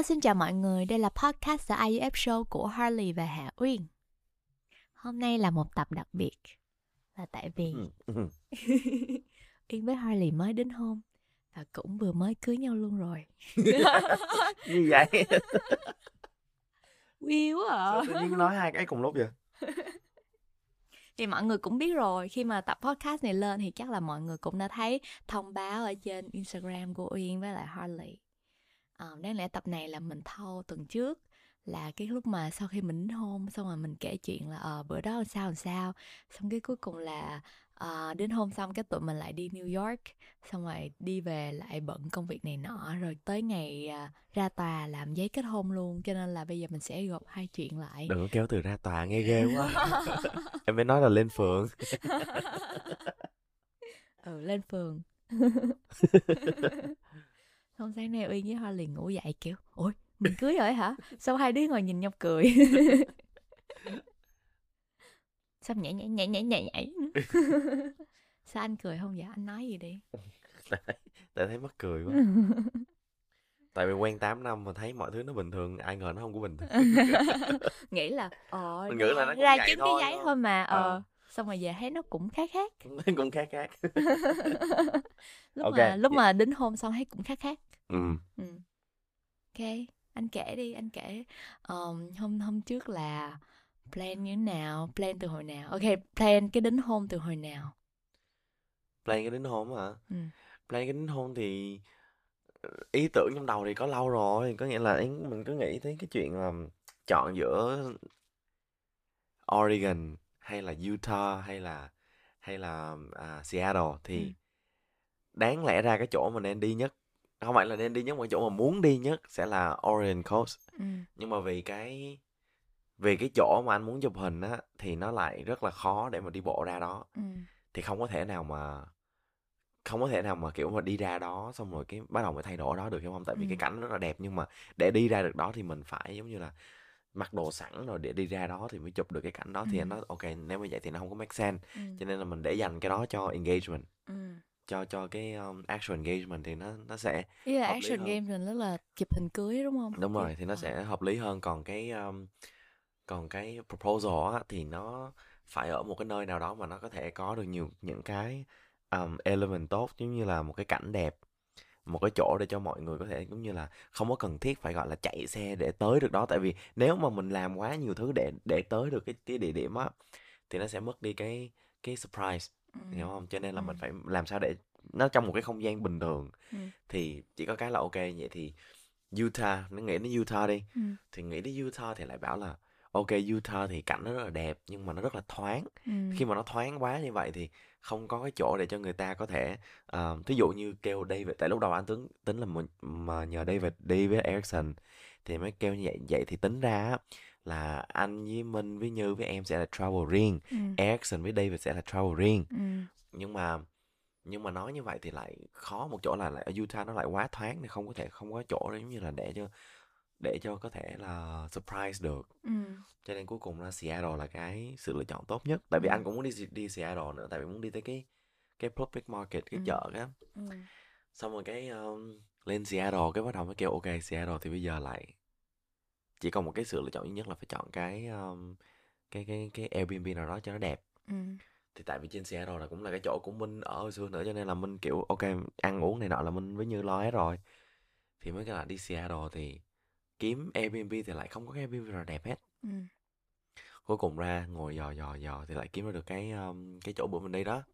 xin chào mọi người, đây là podcast The IUF Show của Harley và Hạ Uyên. Hôm nay là một tập đặc biệt, là tại vì Uyên với Harley mới đính hôn và cũng vừa mới cưới nhau luôn rồi. Như vậy. Weird quá à. Sao tự nhiên nói hai cái cùng lúc vậy? Thì mọi người cũng biết rồi, khi mà tập podcast này lên thì chắc là mọi người cũng đã thấy thông báo ở trên Instagram của Uyên với lại Harley. Đáng lẽ tập này là mình thâu tuần trước, là cái lúc mà sau khi mình đính hôn xong rồi mình kể chuyện là bữa đó làm sao, xong cái cuối cùng là đính hôn xong cái tụi mình lại đi New York, xong rồi đi về lại bận công việc này nọ, rồi tới ngày ra tòa làm giấy kết hôn luôn, cho nên là bây giờ mình sẽ gộp hai chuyện lại. Đừng có kéo từ ra tòa, nghe ghê quá. Em mới nói là lên phường. Lên phường. Hôm sáng nay Uyên với Hoa liền ngủ dậy kiểu ôi mình cưới rồi hả, sao hai đứa ngồi nhìn nhau cười. Sao nhảy. Sao anh cười không vậy, anh nói gì đi. Tại thấy mắc cười quá. Tại vì quen 8 năm mà thấy mọi thứ nó bình thường, ai ngờ nó không có bình thường. Nghĩ là Mình nghĩ là nó cũng ra vậy chính thôi, cái giấy đúng thôi không? mà xong rồi về thấy nó cũng khác. Cũng khác. lúc Ok. mà đính hôn xong thấy cũng khác. Ừ. Ok, anh kể đi, anh kể hôm trước là plan như thế nào, plan từ hồi nào. Ok, plan cái đính hôn từ hồi nào. Plan cái đính hôn hả? Ừ. Plan cái đính hôn thì ý tưởng trong đầu thì có lâu rồi. Có nghĩa là mình cứ nghĩ tới cái chuyện là chọn giữa Oregon hay là Utah hay là Seattle thì đáng lẽ ra cái chỗ mà nên đi nhất, không phải là nên đi nhất mà chỗ mà muốn đi nhất sẽ là Oregon Coast. Nhưng mà vì cái chỗ mà anh muốn chụp hình á thì nó lại rất là khó để mà đi bộ ra đó. Thì không có thể nào mà kiểu mà đi ra đó xong rồi cái bắt đầu mới thay đổi đó được, hiểu không? Tại vì cái cảnh rất là đẹp, nhưng mà để đi ra được đó thì mình phải giống như là mặc đồ sẵn rồi để đi ra đó thì mới chụp được cái cảnh đó. Thì anh nói ok, nếu mà vậy thì nó không có make sense. Cho nên là mình để dành cái đó cho engagement, cho cái actual engagement thì nó sẽ Ý là hợp lý action hơn. game là rất là chụp hình cưới đúng không? Đúng rồi, thì nó sẽ hợp lý hơn. Còn cái proposal á thì nó phải ở một cái nơi nào đó mà nó có thể có được nhiều những cái element tốt, giống như là một cái cảnh đẹp, một cái chỗ để cho mọi người có thể giống như là không có cần thiết phải gọi là chạy xe để tới được đó. Tại vì nếu mà mình làm quá nhiều thứ để tới được cái địa điểm á thì nó sẽ mất đi cái surprise, hiểu không? Cho nên là mình phải làm sao để nó trong một cái không gian bình thường. Thì chỉ có cái là ok, vậy thì Utah, nó nghĩ đến Utah đi. Thì nghĩ đến Utah thì lại bảo là ok, Utah thì cảnh nó rất là đẹp nhưng mà nó rất là thoáng. Khi mà nó thoáng quá như vậy thì không có cái chỗ để cho người ta có thể thí dụ như kêu David, tại lúc đầu anh tính là mà nhờ David đi với Erickson thì mới kêu như vậy thì tính ra á, là anh với Minh với Như với em sẽ là travel riêng, Erickson với David sẽ là travel riêng. Nhưng mà nói như vậy thì lại khó một chỗ là lại ở Utah nó lại quá thoáng thì không có chỗ để giống như là để cho có thể là surprise được. Cho nên cuối cùng là Seattle là cái sự lựa chọn tốt nhất. Tại vì anh cũng muốn đi Seattle nữa, tại vì muốn đi tới cái public market, cái chợ á. Xong rồi cái lên Seattle cái bắt đầu mới kêu ok, Seattle thì bây giờ lại chỉ còn một cái sự lựa chọn duy nhất là phải chọn cái Airbnb nào đó cho nó đẹp. Thì tại vì trên Seattle là cũng là cái chỗ của Minh ở hồi xưa nữa, cho nên là Minh kiểu ok, ăn uống này nọ là Minh với Như lo hết rồi. Thì mới cái là đi Seattle thì kiếm Airbnb thì lại không có cái Airbnb nào đẹp hết. Cuối cùng ra ngồi dò thì lại kiếm ra được cái chỗ bữa mình đi đó.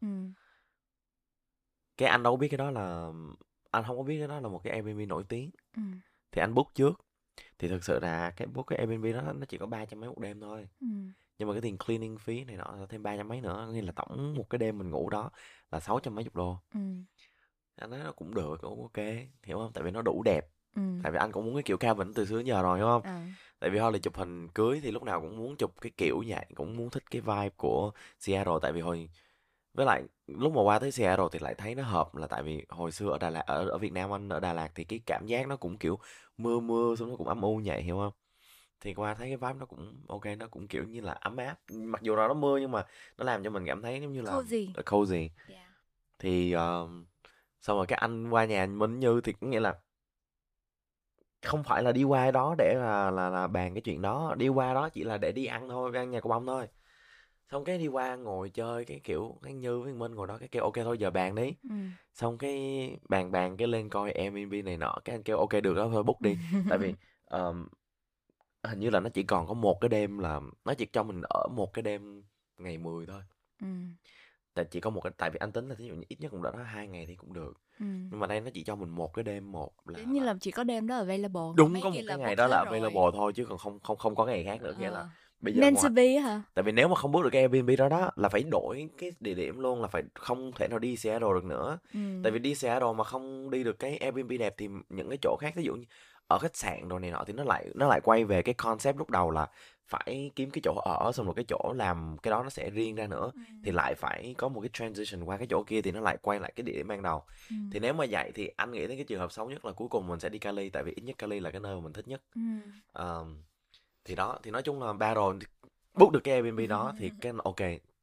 Cái anh đâu có biết cái đó là anh không có biết cái đó là một cái Airbnb nổi tiếng. Thì anh book trước. Thì thực sự là cái book cái Airbnb đó nó chỉ có 300 mấy một đêm thôi. Nhưng mà cái tiền cleaning phí này nọ là thêm 300 mấy nữa, nghĩa là tổng một cái đêm mình ngủ đó là 600 mấy chục đô. Anh nói nó cũng được, cũng ok, hiểu không? Tại vì nó đủ đẹp. Tại vì anh cũng muốn cái kiểu cabin từ xưa đến giờ rồi, hiểu không? Tại vì hồi là chụp hình cưới thì lúc nào cũng muốn chụp cái kiểu vậy, cũng muốn thích cái vibe của Seattle. Tại vì với lại lúc mà qua tới Seattle thì lại thấy nó hợp là tại vì hồi xưa ở Đà Lạt, ở Việt Nam anh ở Đà Lạt thì cái cảm giác nó cũng kiểu mưa mưa xong nó cũng âm u vậy, hiểu không? Thì qua thấy cái vibe nó cũng ok, nó cũng kiểu như là ấm áp, mặc dù là nó mưa nhưng mà nó làm cho mình cảm thấy giống như là cozy. Thì xong rồi cái anh qua nhà anh Minh Như thì cũng nghĩa là không phải là đi qua đó để là bàn cái chuyện đó, đi qua đó chỉ là để đi ăn thôi, đi ăn nhà cô bông thôi. Xong cái đi qua ngồi chơi cái kiểu cái Như với Minh ngồi đó cái kêu ok thôi giờ bàn đi. Xong cái bàn bàn cái lên coi Airbnb này nọ, cái anh kêu ok được đó thôi book đi. Tại vì ờm, hình như là nó chỉ còn có một cái đêm, là nó chỉ cho mình ở một cái đêm ngày 10 thôi. Tại chỉ có một cái, tại vì anh tính là thí dụ như ít nhất cũng đã đó 2 ngày thì cũng được. Nhưng mà đây nó chỉ cho mình một cái đêm, một Giống như là là chỉ có đêm đó available, còn đúng mấy có kia một cái là ngày book đó là hết rồi. available thôi, chứ còn không có ngày khác nữa, nghĩa là bây giờ Meant to ngoài, be á hả? tại vì nếu mà không book được cái Airbnb đó đó là phải đổi cái địa điểm luôn, là phải không thể nào đi Seattle được nữa. Tại vì đi Seattle mà không đi được cái Airbnb đẹp thì những cái chỗ khác, ví dụ như ở khách sạn đồ này nọ, thì nó lại quay về cái concept lúc đầu là phải kiếm cái chỗ ở, xong rồi cái chỗ làm cái đó nó sẽ riêng ra nữa, thì lại phải có một cái transition qua cái chỗ kia, thì nó lại quay lại cái địa điểm ban đầu. Thì nếu mà vậy thì anh nghĩ đến cái trường hợp xấu nhất là cuối cùng mình sẽ đi Cali, tại vì ít nhất Cali là cái nơi mà mình thích nhất. Thì đó, thì nói chung là battle book được cái Airbnb đó thì cái ok,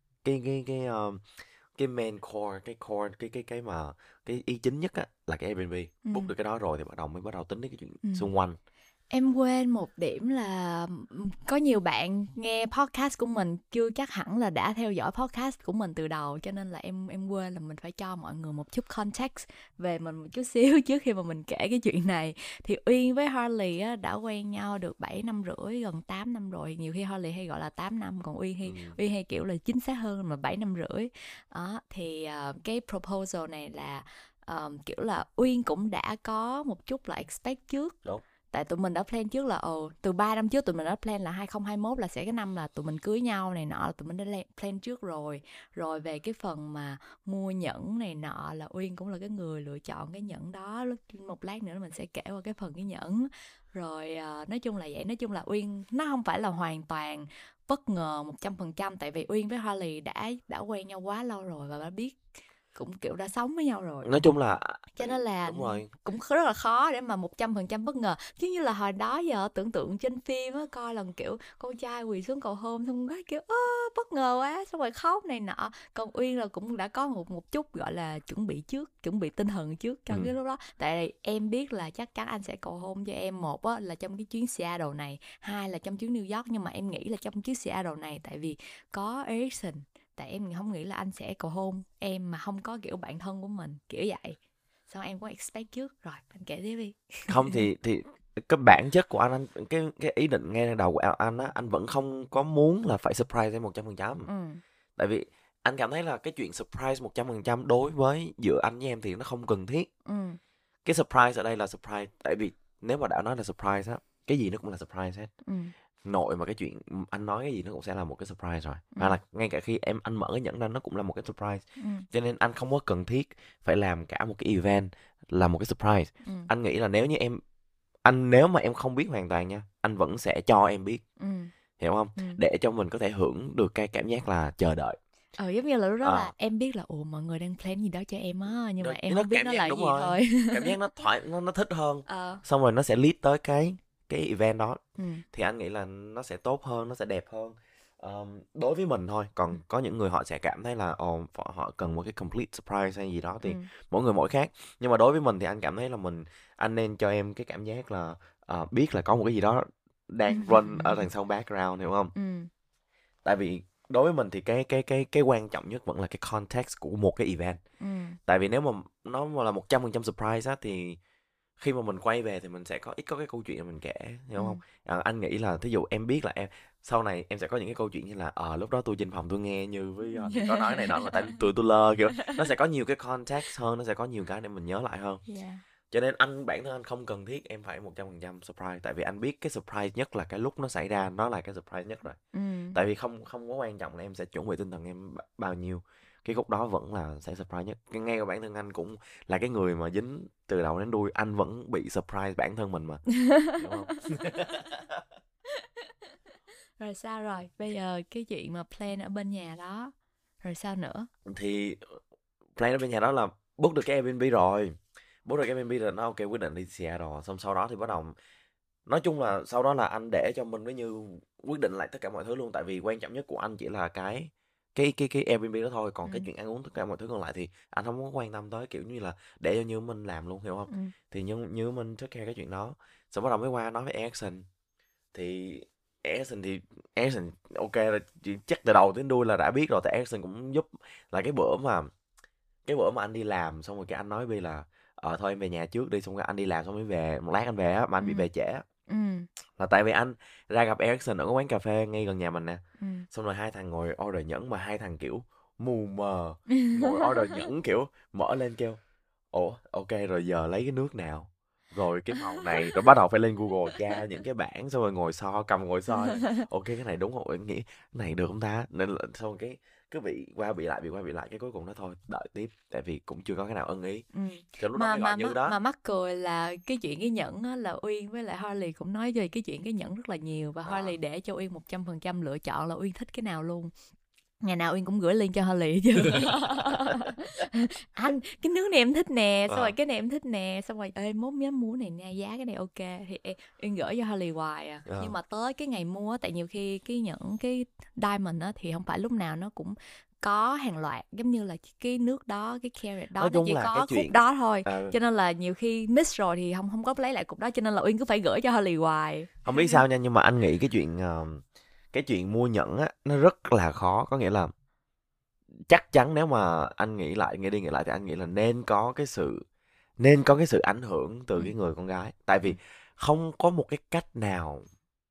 cái main core, cái core, cái mà cái ý chính nhất á là cái Airbnb. Book được cái đó rồi thì bắt đầu tính đến cái chuyện xung quanh. Em quên một điểm là có nhiều bạn nghe podcast của mình chưa chắc hẳn là đã theo dõi podcast của mình từ đầu, cho nên là em quên là mình phải cho mọi người một chút context về mình một chút xíu trước khi mà mình kể cái chuyện này. Thì Uyên với Harley á, đã quen nhau được 7 năm rưỡi, gần 8 năm rồi. Nhiều khi Harley hay gọi là 8 năm, còn Uyên hay kiểu là chính xác hơn mà 7 năm rưỡi. Đó, thì cái proposal này là kiểu là Uyên cũng đã có một chút là expect trước. Đúng. Tại tụi mình đã plan trước là từ 3 năm trước tụi mình đã plan là 2021 là sẽ cái năm là tụi mình cưới nhau này nọ, là tụi mình đã plan trước rồi. Rồi về cái phần mà mua nhẫn này nọ là Uyên cũng là cái người lựa chọn cái nhẫn đó. Một lát nữa mình sẽ kể qua cái phần cái nhẫn. Rồi nói chung là vậy, nói chung là Uyên nó không phải là hoàn toàn bất ngờ 100%, tại vì Uyên với Harley đã quen nhau quá lâu rồi và đã biết, cũng kiểu đã sống với nhau rồi, Nói chung là cho nên là đúng rồi. cũng rất là khó để mà 100% bất ngờ. Chứ như là hồi đó giờ tưởng tượng trên phim á, coi lần kiểu con trai quỳ xuống cầu hôn xong cái kiểu bất ngờ quá, xong rồi khóc này nọ. Còn Uyên là cũng đã có một chút gọi là chuẩn bị trước, chuẩn bị tinh thần trước cho cái lúc đó. Tại em biết là chắc chắn anh sẽ cầu hôn cho em, một á là trong cái chuyến Seattle này, hai là trong chuyến New York. Nhưng mà em nghĩ là trong chuyến Seattle này, tại vì có Erickson, tại em không nghĩ là anh sẽ cầu hôn em mà không có kiểu bạn thân của mình, kiểu vậy. Sao em có expect trước rồi, anh kể tiếp đi. Không thì cái bản chất của anh cái ý định ngay đầu của anh á, anh vẫn không có muốn là phải surprise em 100%. Tại vì anh cảm thấy là cái chuyện surprise 100% đối với giữa anh với em thì nó không cần thiết. Cái surprise ở đây là surprise, tại vì nếu mà đã nói là surprise á, cái gì nó cũng là surprise hết. Nội mà cái chuyện anh nói cái gì nó cũng sẽ là một cái surprise rồi. Hoặc là ngay cả khi anh mở cái nhẫn ra nó cũng là một cái surprise. Cho nên anh không có cần thiết phải làm cả một cái event là một cái surprise. Anh nghĩ là nếu mà em không biết hoàn toàn nha, anh vẫn sẽ cho em biết. Hiểu không? Để cho mình có thể hưởng được cái cảm giác là chờ đợi. Giống như là lúc đó là em biết là mọi người đang plan gì đó cho em á, nhưng mà em không biết nó là gì thôi. Cảm giác nó thích hơn. Xong rồi nó sẽ lead tới cái event đó. Thì anh nghĩ là nó sẽ tốt hơn, nó sẽ đẹp hơn. Đối với mình thôi, còn có những người họ sẽ cảm thấy là họ cần một cái complete surprise hay gì đó, thì mỗi người mỗi khác. Nhưng mà đối với mình thì anh cảm thấy là anh nên cho em cái cảm giác là biết là có một cái gì đó đang run ở đằng sau background, hiểu không? Tại vì đối với mình thì cái quan trọng nhất vẫn là cái context của một cái event. Tại vì nếu mà nó mà là 100% surprise á, thì khi mà mình quay về thì mình sẽ ít có cái câu chuyện mà mình kể, hiểu không? Anh nghĩ là thí dụ em biết là sau này em sẽ có những cái câu chuyện như là lúc đó tôi trên phòng tôi nghe Như với có nói này nọ mà tại tôi lơ, kiểu nó sẽ có nhiều cái context hơn, nó sẽ có nhiều cái để mình nhớ lại hơn. Cho nên bản thân anh không cần thiết em phải 100% surprise, tại vì anh biết cái surprise nhất là cái lúc nó xảy ra, nó là cái surprise nhất rồi. Tại vì không có quan trọng là em sẽ chuẩn bị tinh thần em bao nhiêu, cái khúc đó vẫn là sẽ surprise nhất. Ngay cả bản thân anh cũng là cái người mà dính từ đầu đến đuôi, anh vẫn bị surprise bản thân mình mà. Đúng không? Rồi sao rồi? Bây giờ cái chuyện mà plan ở bên nhà đó, rồi sao nữa? Thì plan ở bên nhà đó là book được cái Airbnb rồi. Book được cái Airbnb rồi nó ok, quyết định đi Seattle. Xong sau đó thì bắt đầu, nói chung là sau đó là anh để cho mình với Như quyết định lại tất cả mọi thứ luôn. Tại vì quan trọng nhất của anh chỉ là cái cái Airbnb đó thôi, còn cái Ừ. chuyện ăn uống tất cả mọi thứ còn lại thì anh không có quan tâm tới, kiểu như là để cho Như Minh làm luôn, hiểu không? Ừ. Thì Như Minh take care cái chuyện đó, xong bắt đầu mới qua nói với Ericsson. Thì Ericsson ok là chắc từ đầu đến đuôi là đã biết rồi, tại Ericsson cũng giúp. Là cái bữa mà anh đi làm xong rồi cái anh nói Bi là thôi em về nhà trước đi, xong rồi anh đi làm xong mới về, một lát anh về á, mà anh bị Ừ. về trễ á, Ừ. là tại vì anh ra gặp Ericsson ở cái quán cà phê ngay gần nhà mình nè. Ừ. Xong rồi hai thằng ngồi order nhẫn, mà hai thằng kiểu mù mờ, ngồi order nhẫn kiểu mở lên kêu ủa ok rồi giờ lấy cái nước nào, rồi cái màu này, rồi bắt đầu phải lên Google tra những cái bảng, xong rồi ngồi so ok cái này đúng không, em nghĩ cái này được không ta, nên là xong rồi cái cứ bị lại cái cuối cùng nó thôi đợi tiếp, tại vì cũng chưa có cái nào ưng ý, Ừ. cho lúc đó mà mới gọi mà Như mắc đó. mà mắc cười là cái chuyện cái nhẫn á, là Uyên với lại Harley cũng nói về cái chuyện cái nhẫn rất là nhiều, và Ờ. Harley để cho Uyên 100% lựa chọn là Uyên thích cái nào luôn. Ngày nào Uyên cũng gửi link cho Harley hết trơn. Anh cái nước này em thích nè, xong rồi Ờ. cái này em thích nè, xong rồi ê mốt nhớ mua này nha, giá cái này ok, thì Uyên gửi cho Harley hoài à. Nhưng Ờ. mà tới cái ngày mua á, tại nhiều khi cái nhẫn cái diamond á thì không phải lúc nào nó cũng có hàng loạt, giống như là cái nước đó, cái carat đó Nói nó chung chỉ là cái có khúc chuyện đó thôi, ờ, cho nên là nhiều khi miss rồi thì không không có lấy lại cục đó, cho nên là Uyên cứ phải gửi cho Harley hoài. không biết sao nha, nhưng mà anh nghĩ cái chuyện mua nhẫn á nó rất là khó, có nghĩa là chắc chắn nếu mà anh nghĩ đi nghĩ lại thì anh nghĩ là nên có cái sự ảnh hưởng từ Ừ. cái người con gái, tại Ừ. vì không có một cái cách nào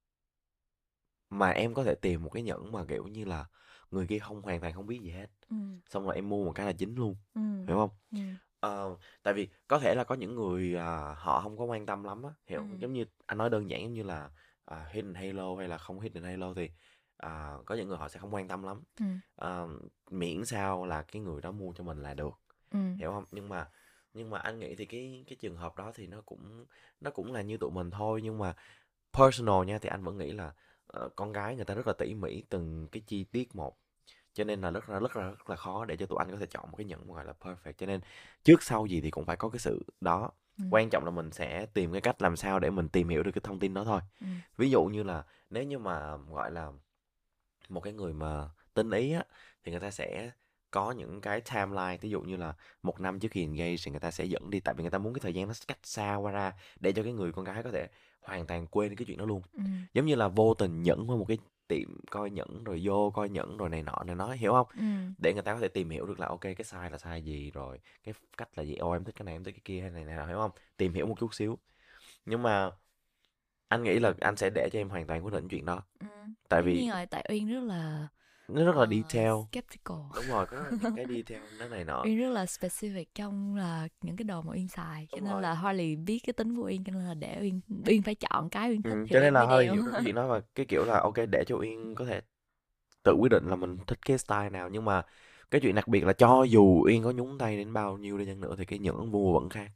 mà em có thể tìm một cái nhẫn mà kiểu như là người kia hoàn toàn không biết gì hết, Ừ. xong rồi em mua một cái là dính luôn, Ừ. hiểu không? Ừ. Tại vì có thể là có những người họ không có quan tâm lắm á, Ừ. hiểu, giống như anh nói đơn giản giống như là Hidden Halo hay là không Hidden Halo thì có những người họ sẽ không quan tâm lắm. Ừ. À, miễn sao là cái người đó mua cho mình là được, Ừ. hiểu không? Nhưng mà anh nghĩ thì cái trường hợp đó thì nó cũng là như tụi mình thôi, nhưng mà personal nha, thì anh vẫn nghĩ là con gái người ta rất là tỉ mỉ từng cái chi tiết một, cho nên là rất là khó để cho tụi anh có thể chọn một cái nhẫn mà gọi là perfect, cho nên trước sau gì thì cũng phải có cái sự đó. Ừ. Quan trọng là mình sẽ tìm cái cách làm sao để mình tìm hiểu được cái thông tin đó thôi. Ừ. Ví dụ như là nếu như mà gọi là một cái người mà tinh ý á, thì người ta sẽ có những cái timeline, ví dụ như là một năm trước khi engage thì người ta sẽ dẫn đi, tại vì người ta muốn cái thời gian nó cách xa qua ra để cho cái người con gái có thể hoàn toàn quên cái chuyện đó luôn, Ừ. giống như là vô tình dẫn qua một cái tiệm coi nhẫn rồi vô coi nhẫn rồi này nọ này nói, hiểu không? Ừ. Để người ta có thể tìm hiểu được là ok cái size là size gì, rồi cái cách là gì, em thích cái này em thích cái kia hay này nọ, hiểu không? Tìm hiểu một chút xíu, nhưng mà anh nghĩ là anh sẽ để cho em hoàn toàn quyết định chuyện đó, Ừ. tại Tất vì nhiên rồi, tại Uyên rất là nó rất là detail. skeptical. Đúng rồi, có rất là những cái detail nó này nọ. Uyên rất là specific trong là những cái đồ mà Uyên xài, cho Đúng nên rồi. là Harley biết cái tính của Uyên, cho nên là để Uyên phải chọn cái Uyên thích thì Cho nên Uyên là mới hơi đeo. hiểu được cái chuyện đó, và cái kiểu là ok để cho Uyên có thể tự quyết định là mình thích cái style nào, nhưng mà cái chuyện đặc biệt là cho dù Uyên có nhúng tay đến bao nhiêu đi chăng nữa thì cái nhẫn mua vẫn khác.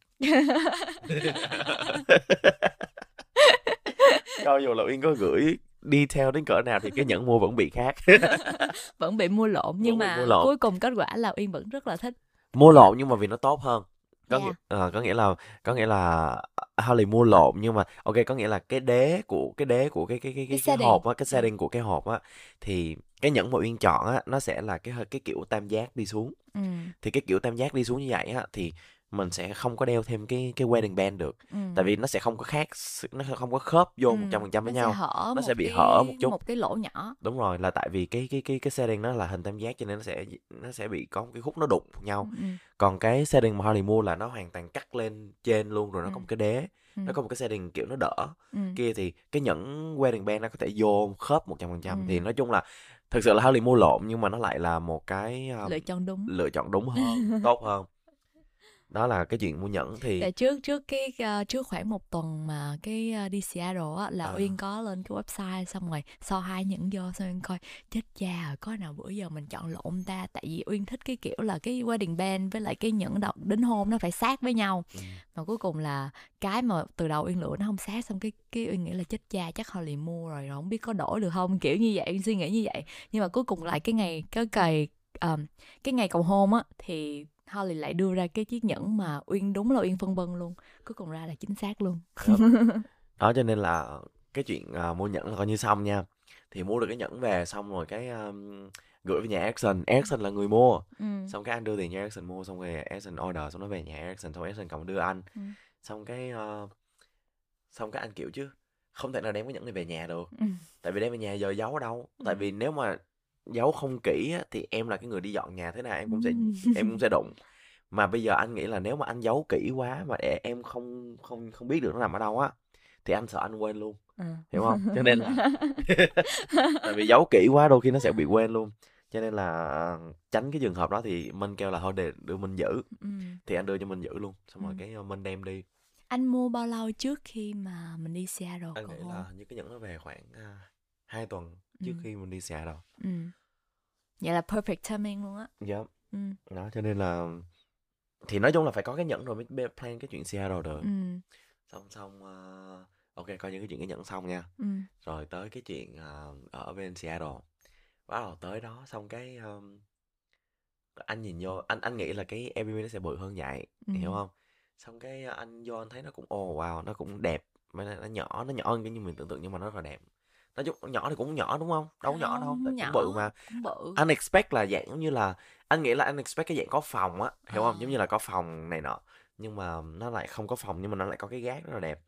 Cho dù là Uyên có gửi detail đến cỡ nào thì cái nhẫn mua vẫn bị khác. Vẫn bị mua lộn, nhưng Vẫn bị mua mà lộn. cuối cùng kết quả là Uyên vẫn rất là thích. Mua lộn nhưng mà vì nó tốt hơn. Có nghĩa Yeah. có nghĩa là Harley mua lộn, nhưng mà ok, có nghĩa là cái đế của Cái cái setting. hộp á, cái setting của cái hộp á, thì cái nhẫn mà Uyên chọn á nó sẽ là cái kiểu tam giác đi xuống. Ừ. Thì cái kiểu tam giác đi xuống như vậy á thì mình sẽ không có đeo thêm cái wedding band được, Ừ. tại vì nó sẽ không có nó sẽ không có khớp vô Ừ. 100% với Nó sẽ nhau, hở nó sẽ một bị hở một cái chút. lỗ nhỏ. Đúng rồi, là tại vì cái setting nó là hình tam giác, cho nên nó sẽ bị có một cái khúc nó đụng Ừ. nhau. Ừ. Còn cái setting mà Harley mua là nó hoàn toàn cắt lên trên luôn, rồi nó Ừ. có một cái đế, Ừ. nó có một cái setting kiểu nó đỡ. Ừ. Kia thì cái nhẫn wedding band nó có thể vô khớp 100%, Ừ. thì nói chung là thực sự là Harley mua lộn, nhưng mà nó lại là một cái Lựa chọn đúng. lựa chọn đúng hơn, tốt hơn. Đó là cái chuyện mua nhẫn thì Tại trước khoảng một tuần mà đi Seattle á, là ờ, Uyên có lên cái website, xong rồi so hai nhẫn vô, xong Uyên coi chết cha rồi, có nào bữa giờ mình chọn lộn ta, tại vì Uyên thích cái kiểu là cái wedding band với lại cái nhẫn đính hôn nó phải sát với nhau, mà cuối cùng là cái mà từ đầu Uyên lựa nó không sát, xong cái Uyên nghĩ là chết cha chắc Holly mua rồi không biết có đổi được không, kiểu như vậy, Uyên suy nghĩ như vậy. Nhưng mà cuối cùng lại cái ngày cầu hôn á thì Holly lại đưa ra cái chiếc nhẫn mà Uyên đúng là Uyên phân vân luôn, cuối cùng ra là chính xác luôn. Yep. Đó cho nên là cái chuyện mua nhẫn là coi như xong nha. Thì mua được cái nhẫn về xong rồi cái gửi về nhà Ericsson. Ericsson là người mua. Ừ. Xong cái anh đưa tiền cho Ericsson mua, xong rồi Ericsson order, xong nó về nhà Ericsson, xong Ericsson còn đưa anh. Xong cái anh kiểu chứ không thể nào đem cái nhẫn này về nhà được. Tại vì đem về nhà giờ giấu ở đâu? Tại vì nếu mà giấu không kỹ á, thì em là cái người đi dọn nhà thế nào em cũng sẽ đụng. Mà bây giờ anh nghĩ là nếu mà anh giấu kỹ quá mà em không biết được nó nằm ở đâu á, thì anh sợ anh quên luôn. Hiểu không? Cho nên là tại vì giấu kỹ quá đôi khi nó sẽ bị quên luôn. Cho nên là tránh cái trường hợp đó thì Minh kêu là thôi để đưa Minh giữ. Thì anh đưa cho Minh giữ luôn. Xong rồi cái Minh đem đi. Anh mua bao lâu trước khi mà mình đi Seattle? Anh nghĩ là như cái nhẫn nó về khoảng 2 tuần trước khi mình đi Seattle. Vậy là perfect timing luôn á. Yep. Đó, cho nên là thì nói chung là phải có cái nhẫn rồi mới plan cái chuyện Seattle được. Xong ok, coi như cái chuyện cái nhẫn xong nha. Rồi tới cái chuyện ở bên Seattle. Bắt đầu tới đó xong cái anh nhìn vô, anh nghĩ là cái Airbnb nó sẽ bự hơn vậy, hiểu không? Xong cái anh vô anh thấy nó cũng wow, nó cũng đẹp, mà nó nhỏ hơn cái như mình tưởng tượng, nhưng mà nó rất là đẹp. Nói chung nhỏ thì cũng nhỏ đúng không? Đâu nhỏ đâu, tại cũng bự mà. Anh expect là dạng giống như là anh nghĩ là anh expect cái dạng có phòng á, hiểu không? Giống như là có phòng này nọ, nhưng mà nó lại không có phòng, nhưng mà nó lại có cái gác rất là đẹp.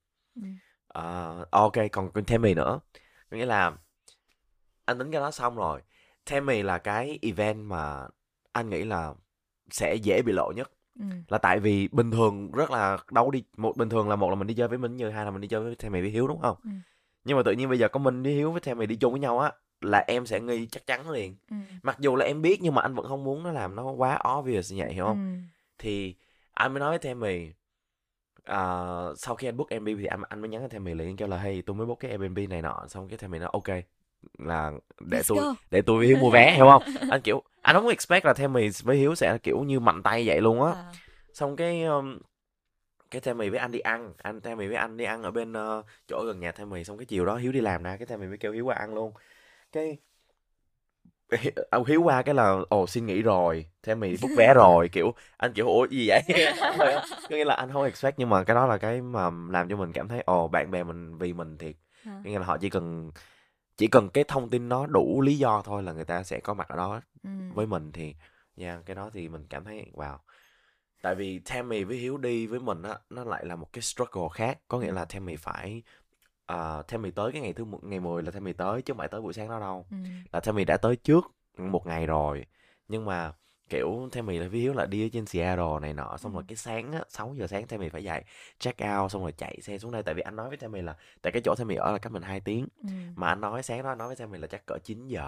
Ok, còn Tammy nữa, nghĩa là anh tính cái đó xong rồi. Tammy là cái event mà anh nghĩ là sẽ dễ bị lộ nhất. Là tại vì bình thường rất là đâu đi bình thường là một là mình đi chơi với Minh Như, hai là mình đi chơi với Tammy với Hiếu đúng không? Nhưng mà tự nhiên bây giờ có Minh với Hiếu với Tammy đi chung với nhau á, là em sẽ nghi chắc chắn liền. Mặc dù là em biết nhưng mà anh vẫn không muốn nó làm nó quá obvious như vậy, hiểu không? Thì anh mới nói với Tammy, sau khi anh book Airbnb thì anh mới nhắn cho Tammy liền, kêu là hey tôi mới book cái Airbnb này nọ. Xong cái Tammy nói ok, là để tôi với Hiếu mua vé, hiểu không? Anh kiểu anh không expect là Tammy với Hiếu sẽ kiểu như mạnh tay vậy luôn á. Xong cái Tammy với anh đi ăn, Tammy với anh đi ăn ở bên chỗ gần nhà Tammy. Xong cái chiều đó Hiếu đi làm ra, cái Tammy mới kêu Hiếu qua ăn luôn. Cái ông Hiếu qua cái là xin nghỉ rồi, Tammy book vé rồi. Kiểu anh kiểu ủa gì vậy? Có nghĩa là anh không expect, nhưng mà cái đó là cái mà làm cho mình cảm thấy bạn bè mình vì mình thiệt. Nghĩa là họ chỉ cần cái thông tin nó đủ lý do thôi là người ta sẽ có mặt ở đó với mình. Thì cái đó thì mình cảm thấy wow. Tại vì Tammy với Hiếu đi với mình á, nó lại là một cái struggle khác. Có nghĩa là Tammy phải Tammy tới cái ngày 10 là Tammy tới, chứ không phải tới buổi sáng đó đâu. Là Tammy đã tới trước một ngày rồi. Nhưng mà kiểu Tammy là với Hiếu là đi ở trên Seattle này nọ. Xong rồi cái sáng á, 6 giờ sáng Tammy phải dậy check out, xong rồi chạy xe xuống đây. Tại vì anh nói với Tammy là tại cái chỗ Tammy ở là cách mình 2 tiếng. Mà anh nói sáng đó anh nói với Tammy là chắc cỡ 9 giờ.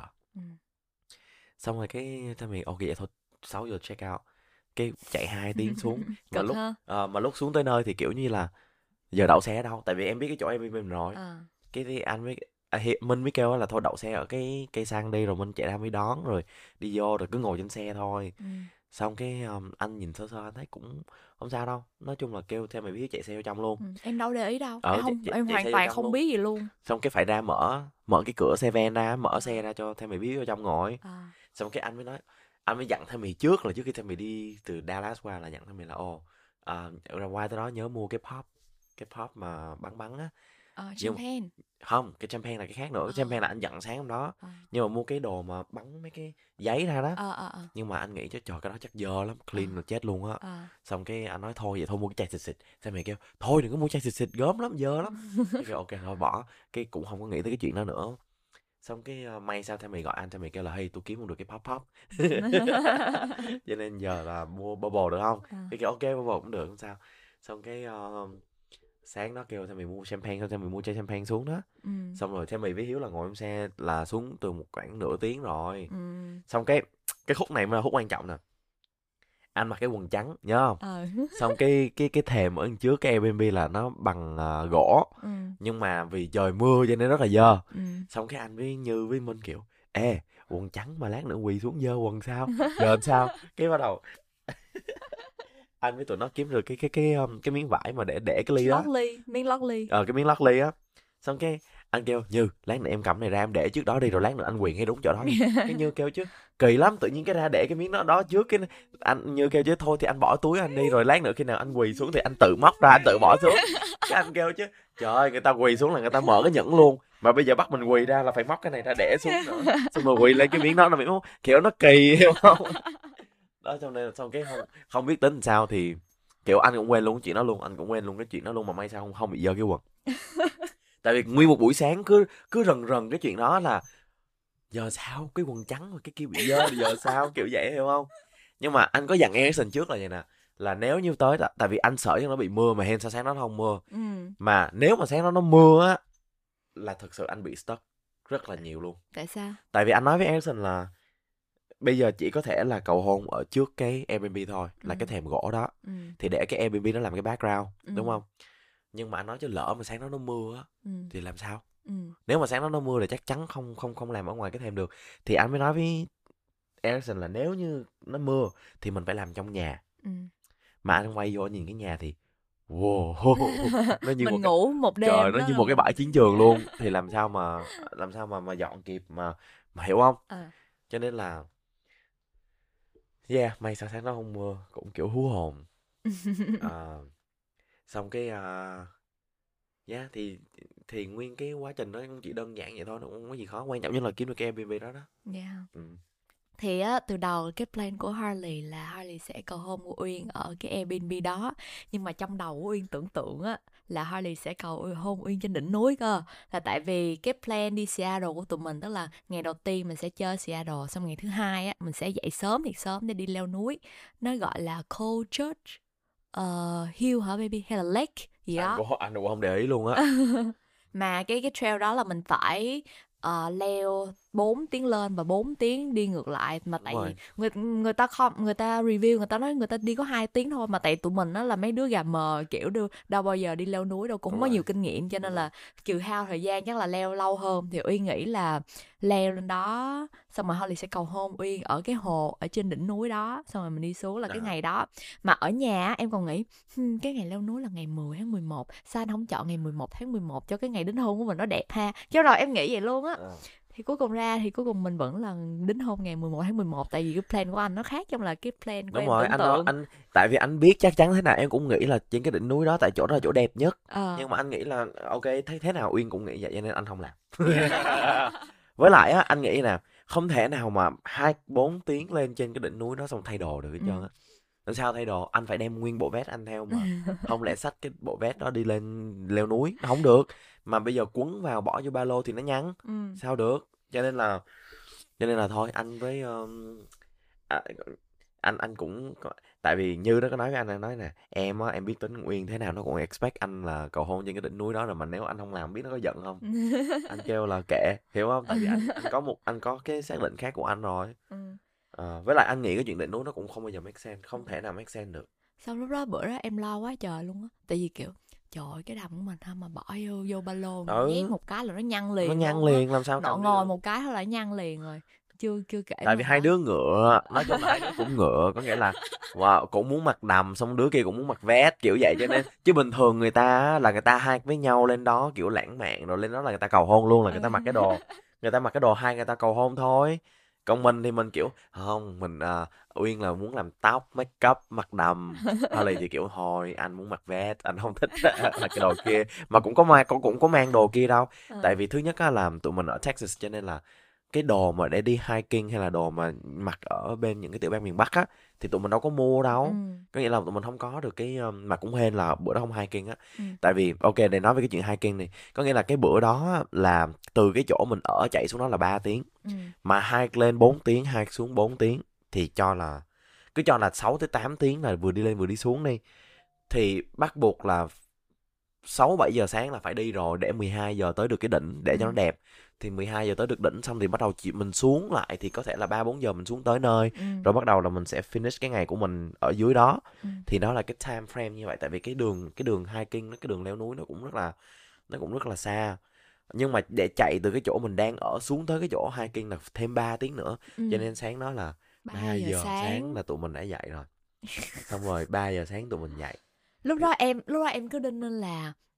Xong rồi cái Tammy ok vậy thôi 6 giờ check out, cái chạy 2 tiếng xuống. Mà lúc xuống tới nơi thì kiểu như là giờ đậu xe ở đâu, tại vì em biết cái chỗ Airbnb mình rồi. Cái thì anh mới Minh mới kêu là thôi đậu xe ở cái cây xăng đi, rồi Minh chạy ra mới đón, rồi đi vô rồi cứ ngồi trên xe thôi. Xong cái anh nhìn sơ anh thấy cũng không sao đâu. Nói chung là kêu theo mày biết chạy xe vô trong luôn. Em đâu để ý đâu. Em hoàn toàn không biết gì luôn. Xong cái phải ra mở cái cửa xe van ra, mở xe ra cho theo mày biết vô trong ngồi. Xong cái anh mới nói, anh mới dặn theo mày trước là trước khi theo mày đi từ Dallas qua là dặn theo mày là ra qua tới đó nhớ mua cái pop mà bắn á. Champagne. Không, cái champagne là cái khác nữa. Cái champagne là anh dặn sáng hôm đó. Nhưng mà mua cái đồ mà bắn mấy cái giấy ra đó. Nhưng mà anh nghĩ chứ trời cái đó chắc dơ lắm, clean là chết luôn á. Xong cái anh nói thôi vậy thôi mua cái chai xịt xịt. Xong mày kêu thôi đừng có mua chai xịt xịt gớm lắm, dơ lắm. Cái kêu ok thôi bỏ. Cái cũng không có nghĩ tới cái chuyện đó nữa. Xong cái may sao theo mày gọi anh, theo mày kêu là hey tôi kiếm không được cái pop cho nên giờ là mua bubble được không? Cái kêu ok bubble cũng được, không sao. Xong cái sáng đó kêu theo mày mua champagne, xong theo mày mua chai champagne xuống đó. Xong rồi theo mày với Hiếu là ngồi trong xe là xuống từ một khoảng nửa tiếng rồi. Xong cái khúc này mới là khúc quan trọng nè. Anh mặc cái quần trắng nhớ không? Xong cái thềm ở trước cái Airbnb là nó bằng gỗ. Nhưng mà vì trời mưa cho nên rất là dơ. Xong cái anh với Như với Minh kiểu quần trắng mà lát nữa quỳ xuống dơ quần sao? Giờ làm sao? Cái bắt đầu anh với tụi nó kiếm được cái miếng vải mà để cái ly đó. Miếng lót ly. Cái miếng lót ly á. Xong cái anh kêu Như lát nữa em cầm này ra em để trước đó đi, rồi lát nữa anh quyền ngay đúng chỗ đó đi. Cái Như kêu chứ kỳ lắm, tự nhiên cái ra để cái miếng đó trước. Cái anh Như kêu chứ thôi thì anh bỏ túi anh đi, rồi lát nữa khi nào anh quỳ xuống thì anh tự móc ra anh tự bỏ xuống. Cái anh kêu chứ trời ơi người ta quỳ xuống là người ta mở cái nhẫn luôn, Mà bây giờ bắt mình quỳ ra là phải móc cái này ra để xuống nữa, xong rồi quỳ lên cái miếng đó, nó bị kiểu nó kỳ, hiểu không? Đó, cho nên là xong cái không biết tính làm sao, thì kiểu anh cũng quên luôn cái chuyện đó luôn, anh cũng quên luôn cái chuyện đó luôn, mà may sao không bị dơ cái quần. Tại vì nguyên một buổi sáng cứ cứ rần rần cái chuyện đó là giờ sao cái quần trắng mà cái kia bị dơ thì giờ sao, kiểu vậy, hiểu không? Nhưng mà anh có dặn Eriksen trước là vậy nè, là nếu như tới, tại vì anh sợ cho nó bị mưa, mà hên sao sáng đó nó không mưa. Mà nếu mà sáng đó nó mưa á là thực sự anh bị stuck rất là nhiều luôn. Tại sao? Tại vì anh nói với Eriksen là bây giờ chỉ có thể là cầu hôn ở trước cái Airbnb thôi, là cái thềm gỗ đó, thì để cái Airbnb nó làm cái background, đúng không? Nhưng mà anh nói chứ lỡ mà sáng đó nó mưa á thì làm sao? Nếu mà sáng đó nó mưa thì chắc chắn không làm ở ngoài cái thềm được. Thì anh mới nói với Eriksen là nếu như nó mưa thì mình phải làm trong nhà. Mà anh quay vô nhìn cái nhà thì wow, nó như Mình một ngủ một đêm trời, nó đó như là một cái mình bãi chiến trường luôn. Thì làm sao mà dọn kịp mà hiểu không? Cho nên là yeah, may sao sáng đó không mưa, cũng kiểu hú hồn. Ờ, xong cái yeah, thì nguyên cái quá trình đó cũng chỉ đơn giản vậy thôi, nó cũng không có gì khó, quan trọng nhất là kiếm được cái Airbnb đó đó. Thì á, từ đầu cái plan của Harley là Harley sẽ cầu hôn của Uyên ở cái Airbnb đó. Nhưng mà trong đầu của Uyên tưởng tượng á là Harley sẽ cầu hôn Uyên trên đỉnh núi cơ. Là tại vì cái plan đi Seattle của tụi mình, tức là ngày đầu tiên mình sẽ chơi Seattle, xong ngày thứ hai á mình sẽ dậy sớm thiệt sớm để đi leo núi. Nó gọi là Cold Church Hill hả baby, hay là Lake gì đó. Anh cũng không để ý luôn á. Mà cái trail đó là mình phải leo 4 tiếng lên và 4 tiếng đi ngược lại. Mà Đúng tại rồi. vì người ta không, người ta review, người ta nói người ta đi có 2 tiếng thôi. Mà tại tụi mình đó là mấy đứa gà mờ, kiểu đâu bao giờ đi leo núi đâu, cũng không Đúng có rồi. nhiều kinh nghiệm, cho nên là trừ hao thời gian chắc là leo lâu hơn. Thì Uyên nghĩ là leo lên đó xong rồi Holly sẽ cầu hôn Uyên ở cái hồ ở trên đỉnh núi đó, xong rồi mình đi xuống là cái ngày đó. Mà ở nhà em còn nghĩ cái ngày leo núi là ngày 10 tháng 11, sao anh không chọn ngày 11 tháng 11 cho cái ngày đính hôn của mình nó đẹp ha. Chứ rồi em nghĩ vậy luôn á. Thì cuối cùng mình vẫn là đính hôn ngày 11 tháng 11, tại vì cái plan của anh nó khác trong là cái plan của Đúng em rồi, tưởng tượng. anh tại vì anh biết chắc chắn thế nào em cũng nghĩ là trên cái đỉnh núi đó, tại chỗ đó là chỗ đẹp nhất. Nhưng mà anh nghĩ là ok, thấy thế nào Uyên cũng nghĩ vậy, cho nên anh không làm. Với lại á, anh nghĩ nè, không thể nào mà 4 tiếng lên trên cái đỉnh núi đó xong thay đồ được hết trơn á. Làm sao thay đồ? Anh phải đem nguyên bộ vest anh theo mà. Không lẽ xách cái bộ vest đó đi lên leo núi, nó không được. Mà bây giờ quấn vào bỏ vô ba lô thì nó nhắn. Sao được? Cho nên là thôi, anh với à, anh cũng tại vì Như nó có nói với anh nói nè, em á, em biết tính Uyên thế nào nó cũng expect anh là cầu hôn trên cái đỉnh núi đó rồi, mà nếu anh không làm biết nó có giận không. Anh kêu là kệ, hiểu không? Tại vì anh có cái xác định khác của anh rồi. Với lại anh nghĩ cái chuyện đỉnh núi nó cũng không bao giờ make sense, không thể nào make sense được. Sau lúc đó bữa đó em lo quá trời luôn á, tại vì kiểu trời ơi, cái đầm của mình ha, mà bỏ vô ba lô nhét một cái là nó nhăn liền, nó nhăn luôn liền, làm sao nọ cầm đi ngồi được. một cái thôi là nhăn liền rồi. Chưa kể Tại vì hai đứa ngựa, Ờ. nói chung là hai đứa cũng ngựa, có nghĩa là wow, cũng muốn mặc đầm, xong đứa kia cũng muốn mặc vest kiểu vậy, cho nên chứ bình thường người ta á, là người ta hai với nhau lên đó kiểu lãng mạn rồi lên đó là người ta cầu hôn luôn, là người ta mặc cái đồ hai người ta cầu hôn thôi. Còn mình thì mình kiểu không, mình Uyên là muốn làm tóc, make up, mặc đầm. Harley thì kiểu thôi anh muốn mặc vest, anh không thích là cái đồ kia, mà cũng có mang đồ kia đâu. Tại vì thứ nhất á là tụi mình ở Texas, cho nên là cái đồ mà để đi hiking hay là đồ mà mặc ở bên những cái tiểu bang miền Bắc á thì tụi mình đâu có mua đâu. Có nghĩa là tụi mình không có được cái mà cũng hên là bữa đó không hiking á. Tại vì ok, để nói về cái chuyện hiking này, có nghĩa là cái bữa đó á, là từ cái chỗ mình ở chạy xuống đó là 3 tiếng, mà hike lên 4 tiếng, hike xuống 4 tiếng, thì cứ cho là 6 tới 8 tiếng là vừa đi lên vừa đi xuống đi, thì bắt buộc là 6-7 giờ sáng là phải đi rồi để 12 giờ tới được cái đỉnh để cho nó đẹp. Thì 12 giờ tới được đỉnh xong thì bắt đầu mình xuống lại, thì có thể là 3-4 giờ mình xuống tới nơi. Rồi bắt đầu là mình sẽ finish cái ngày của mình ở dưới đó. Thì đó là cái time frame như vậy. Tại vì cái đường hiking, cái đường leo núi nó cũng rất là xa. Nhưng mà để chạy từ cái chỗ mình đang ở xuống tới cái chỗ hiking là thêm 3 tiếng nữa. Cho nên sáng đó là 3 giờ sáng là tụi mình đã dậy rồi. Xong rồi 3 giờ sáng tụi mình dậy. Lúc đó em cứ đinh nên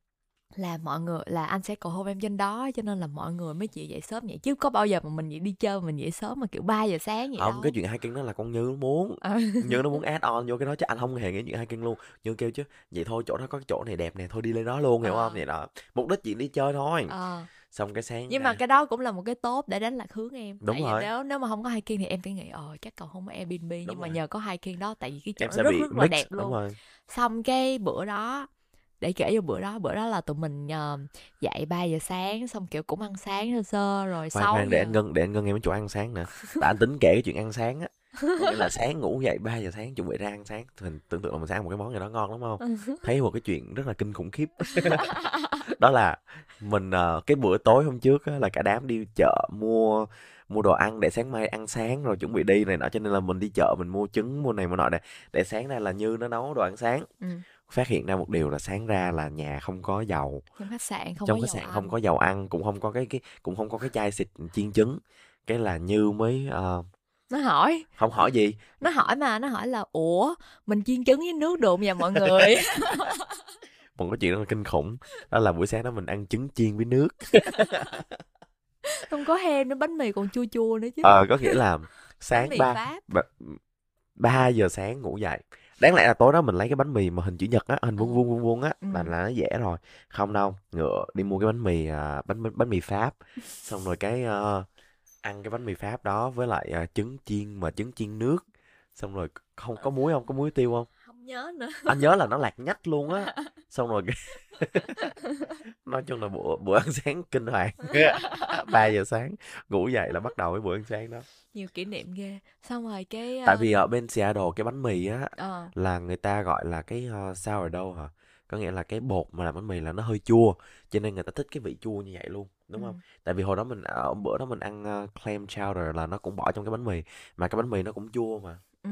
là mọi người, là anh sẽ cầu hôn em trên đó, cho nên là mọi người mới chịu dậy sớm vậy, chứ có bao giờ mà mình đi chơi mình dậy sớm mà kiểu 3 giờ sáng vậy Không, đâu. cái chuyện hiking đó là con Như muốn. Như nó muốn add on vô cái đó, chứ anh không hề nghĩ chuyện hiking luôn. Như kêu chứ vậy thôi, chỗ đó có cái chỗ này đẹp nè, thôi đi lên đó luôn, hiểu không? Vậy đó, mục đích chuyện đi chơi thôi. Xong cái sáng Nhưng mà ra cái đó cũng là một cái tốt để đánh lạc hướng em. đúng Tại vì rồi, nếu mà không có hiking thì em phải nghĩ chắc cầu không có Airbnb, đúng nhưng mà rồi, nhờ có hiking đó, tại vì cái chỗ em nó sẽ rất bị rất là mix, đẹp đúng luôn. rồi. Xong cái bữa đó, để kể vô bữa đó là tụi mình dậy 3 giờ sáng, xong kiểu cũng ăn sáng sơ sơ rồi Khoan 6 khoan, để anh giờ. ngân để anh ngân em cái chỗ ăn sáng nữa. Tại anh tính kể cái chuyện ăn sáng á. Có nghĩa là sáng ngủ dậy 3 giờ sáng chuẩn bị ra ăn sáng, mình tưởng tượng là mình sẽ ăn một cái món gì đó ngon lắm không? Thấy một cái chuyện rất là kinh khủng khiếp. Đó là mình cái bữa tối hôm trước á, là cả đám đi chợ mua mua đồ ăn để sáng mai ăn sáng rồi chuẩn bị đi này nọ, cho nên là mình đi chợ mình mua trứng mua này mua nọ để sáng nay là Như nó nấu đồ ăn sáng. Ừ. Phát hiện ra một điều là sáng ra là nhà không có dầu, Trong khách sạn không có trong khách dầu sạn không ăn. có dầu ăn, cũng không có cái cũng không có cái chai xịt chiên trứng. Cái là Như mới Nó hỏi không hỏi gì. nó hỏi là ủa, mình chiên trứng với nước được nha mọi người. Một cái chuyện rất là kinh khủng, đó là buổi sáng đó mình ăn trứng chiên với nước. Không có hem nữa, bánh mì còn chua chua nữa chứ. Có nghĩa là Bánh sáng mì 3 Pháp. 3 giờ sáng ngủ dậy. Đáng lẽ là tối đó mình lấy cái bánh mì mà hình chữ nhật á, hình vuông vuông vuông vuông á, Ừ. là nó dễ rồi. Không đâu, ngựa đi mua cái bánh mì bánh mì Pháp. Xong rồi cái ăn cái bánh mì Pháp đó với lại trứng chiên mà trứng chiên nước. Xong rồi không có muối, không có muối tiêu không? Không nhớ nữa. Anh nhớ là nó lạc nhách luôn á. Xong rồi nói chung là bữa ăn sáng kinh hoàng. 3 giờ sáng ngủ dậy là bắt đầu với bữa ăn sáng đó. Nhiều kỷ niệm ghê. Xong rồi cái Tại vì ở bên Seattle cái bánh mì á ờ là người ta gọi là cái sourdough hả? Có nghĩa là cái bột mà làm bánh mì là nó hơi chua, cho nên người ta thích cái vị chua như vậy luôn, đúng không? ừ, Tại vì hồi đó ở bữa đó mình ăn clam chowder là nó cũng bỏ trong cái bánh mì, mà cái bánh mì nó cũng chua mà. ừ,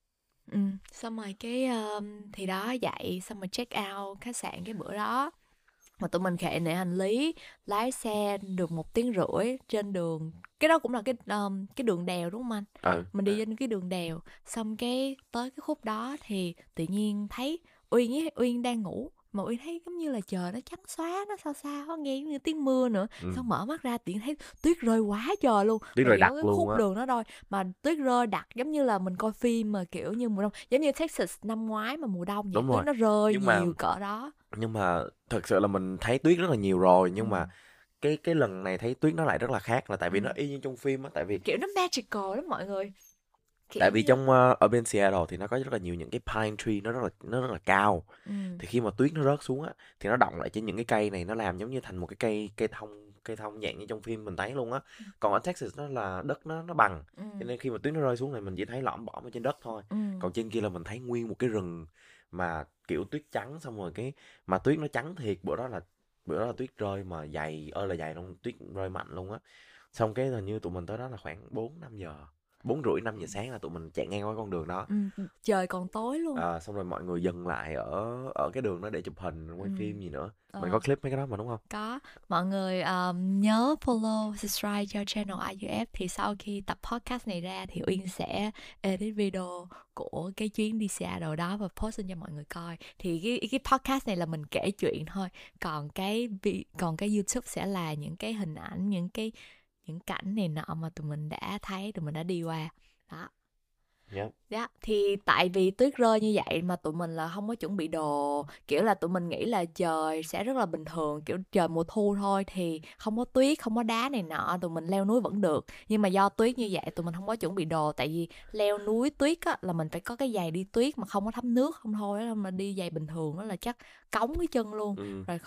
xong rồi cái thì đó, dậy xong rồi check out khách sạn cái bữa đó, mà tụi mình khệ nệ hành lý, lái xe được 1 tiếng rưỡi trên đường. Cái đó cũng là cái đường đèo đúng không anh? Ừ. Mình đi trên cái đường đèo, xong cái tới cái khúc đó thì tự nhiên thấy Uyên đang ngủ, mà Uyên thấy giống như là trời nó trắng xóa, nó sao sao á, nghe giống như tiếng mưa nữa. Ừ. Xong mở mắt ra tự nhiên thấy tuyết rơi quá trời luôn, Tuyết mà rơi chỉ có đặc cái luôn khúc á. đường đó thôi, mà tuyết rơi đặc giống như là mình coi phim mà kiểu như mùa đông, giống như Texas năm ngoái mà mùa đông vậy, Đúng tuyết rồi. nó rơi Nhưng mà nhiều cỡ đó. thật sự là mình thấy tuyết rất là nhiều rồi, Ừ. nhưng mà cái lần này thấy tuyết nó lại rất là khác, là tại Ừ. vì nó y như trong phim á. Kiểu nó magical lắm mọi người, Tại kiểu vì như trong ở bên Seattle thì nó có rất là nhiều những cái pine tree, nó rất là cao. ừ. Thì khi mà tuyết nó rớt xuống á thì nó đọng lại trên những cái cây này, nó làm giống như thành một cái cây thông dạng như trong phim mình thấy luôn á. Còn ở Texas nó là đất nó bằng, Ừ. cho nên khi mà tuyết nó rơi xuống này mình chỉ thấy lõm bõm ở trên đất thôi. Ừ. Còn trên kia là mình thấy nguyên một cái rừng mà kiểu tuyết trắng, xong rồi cái mà tuyết nó trắng thiệt. Bữa đó là tuyết rơi mà dày ơi là dày luôn, tuyết rơi mạnh luôn á. Xong cái hình như tụi mình tới đó là khoảng 4-5 giờ, 4:30-5 giờ sáng là tụi mình chạy ngang qua con đường đó. Ừ. Trời còn tối luôn. Xong rồi mọi người dừng lại ở ở cái đường đó để chụp hình Ừ. quay phim gì nữa. Mình có Ờ, clip mấy cái đó mà đúng không? có. Mọi người nhớ follow, subscribe cho channel IUF, thì sau khi tập podcast này ra thì Uyên sẽ edit video của cái chuyến đi Seattle đó và post lên cho mọi người coi. Thì cái podcast này là mình kể chuyện thôi, còn cái YouTube sẽ là những cái hình ảnh, những cảnh này nọ mà tụi mình đã thấy, tụi mình đã đi qua đó. Yep. Đó, thì tại vì tuyết rơi như vậy mà tụi mình là không có chuẩn bị đồ, kiểu là tụi mình nghĩ là trời sẽ rất là bình thường, kiểu trời mùa thu thôi thì không có tuyết, không có đá này nọ, tụi mình leo núi vẫn được. Nhưng mà do tuyết như vậy tụi mình không có chuẩn bị đồ, tại vì leo núi tuyết á là mình phải có cái giày đi tuyết mà không có thấm nước, không thôi á, mà đi giày bình thường đó là chắc cống cái chân luôn. Ừ. Rồi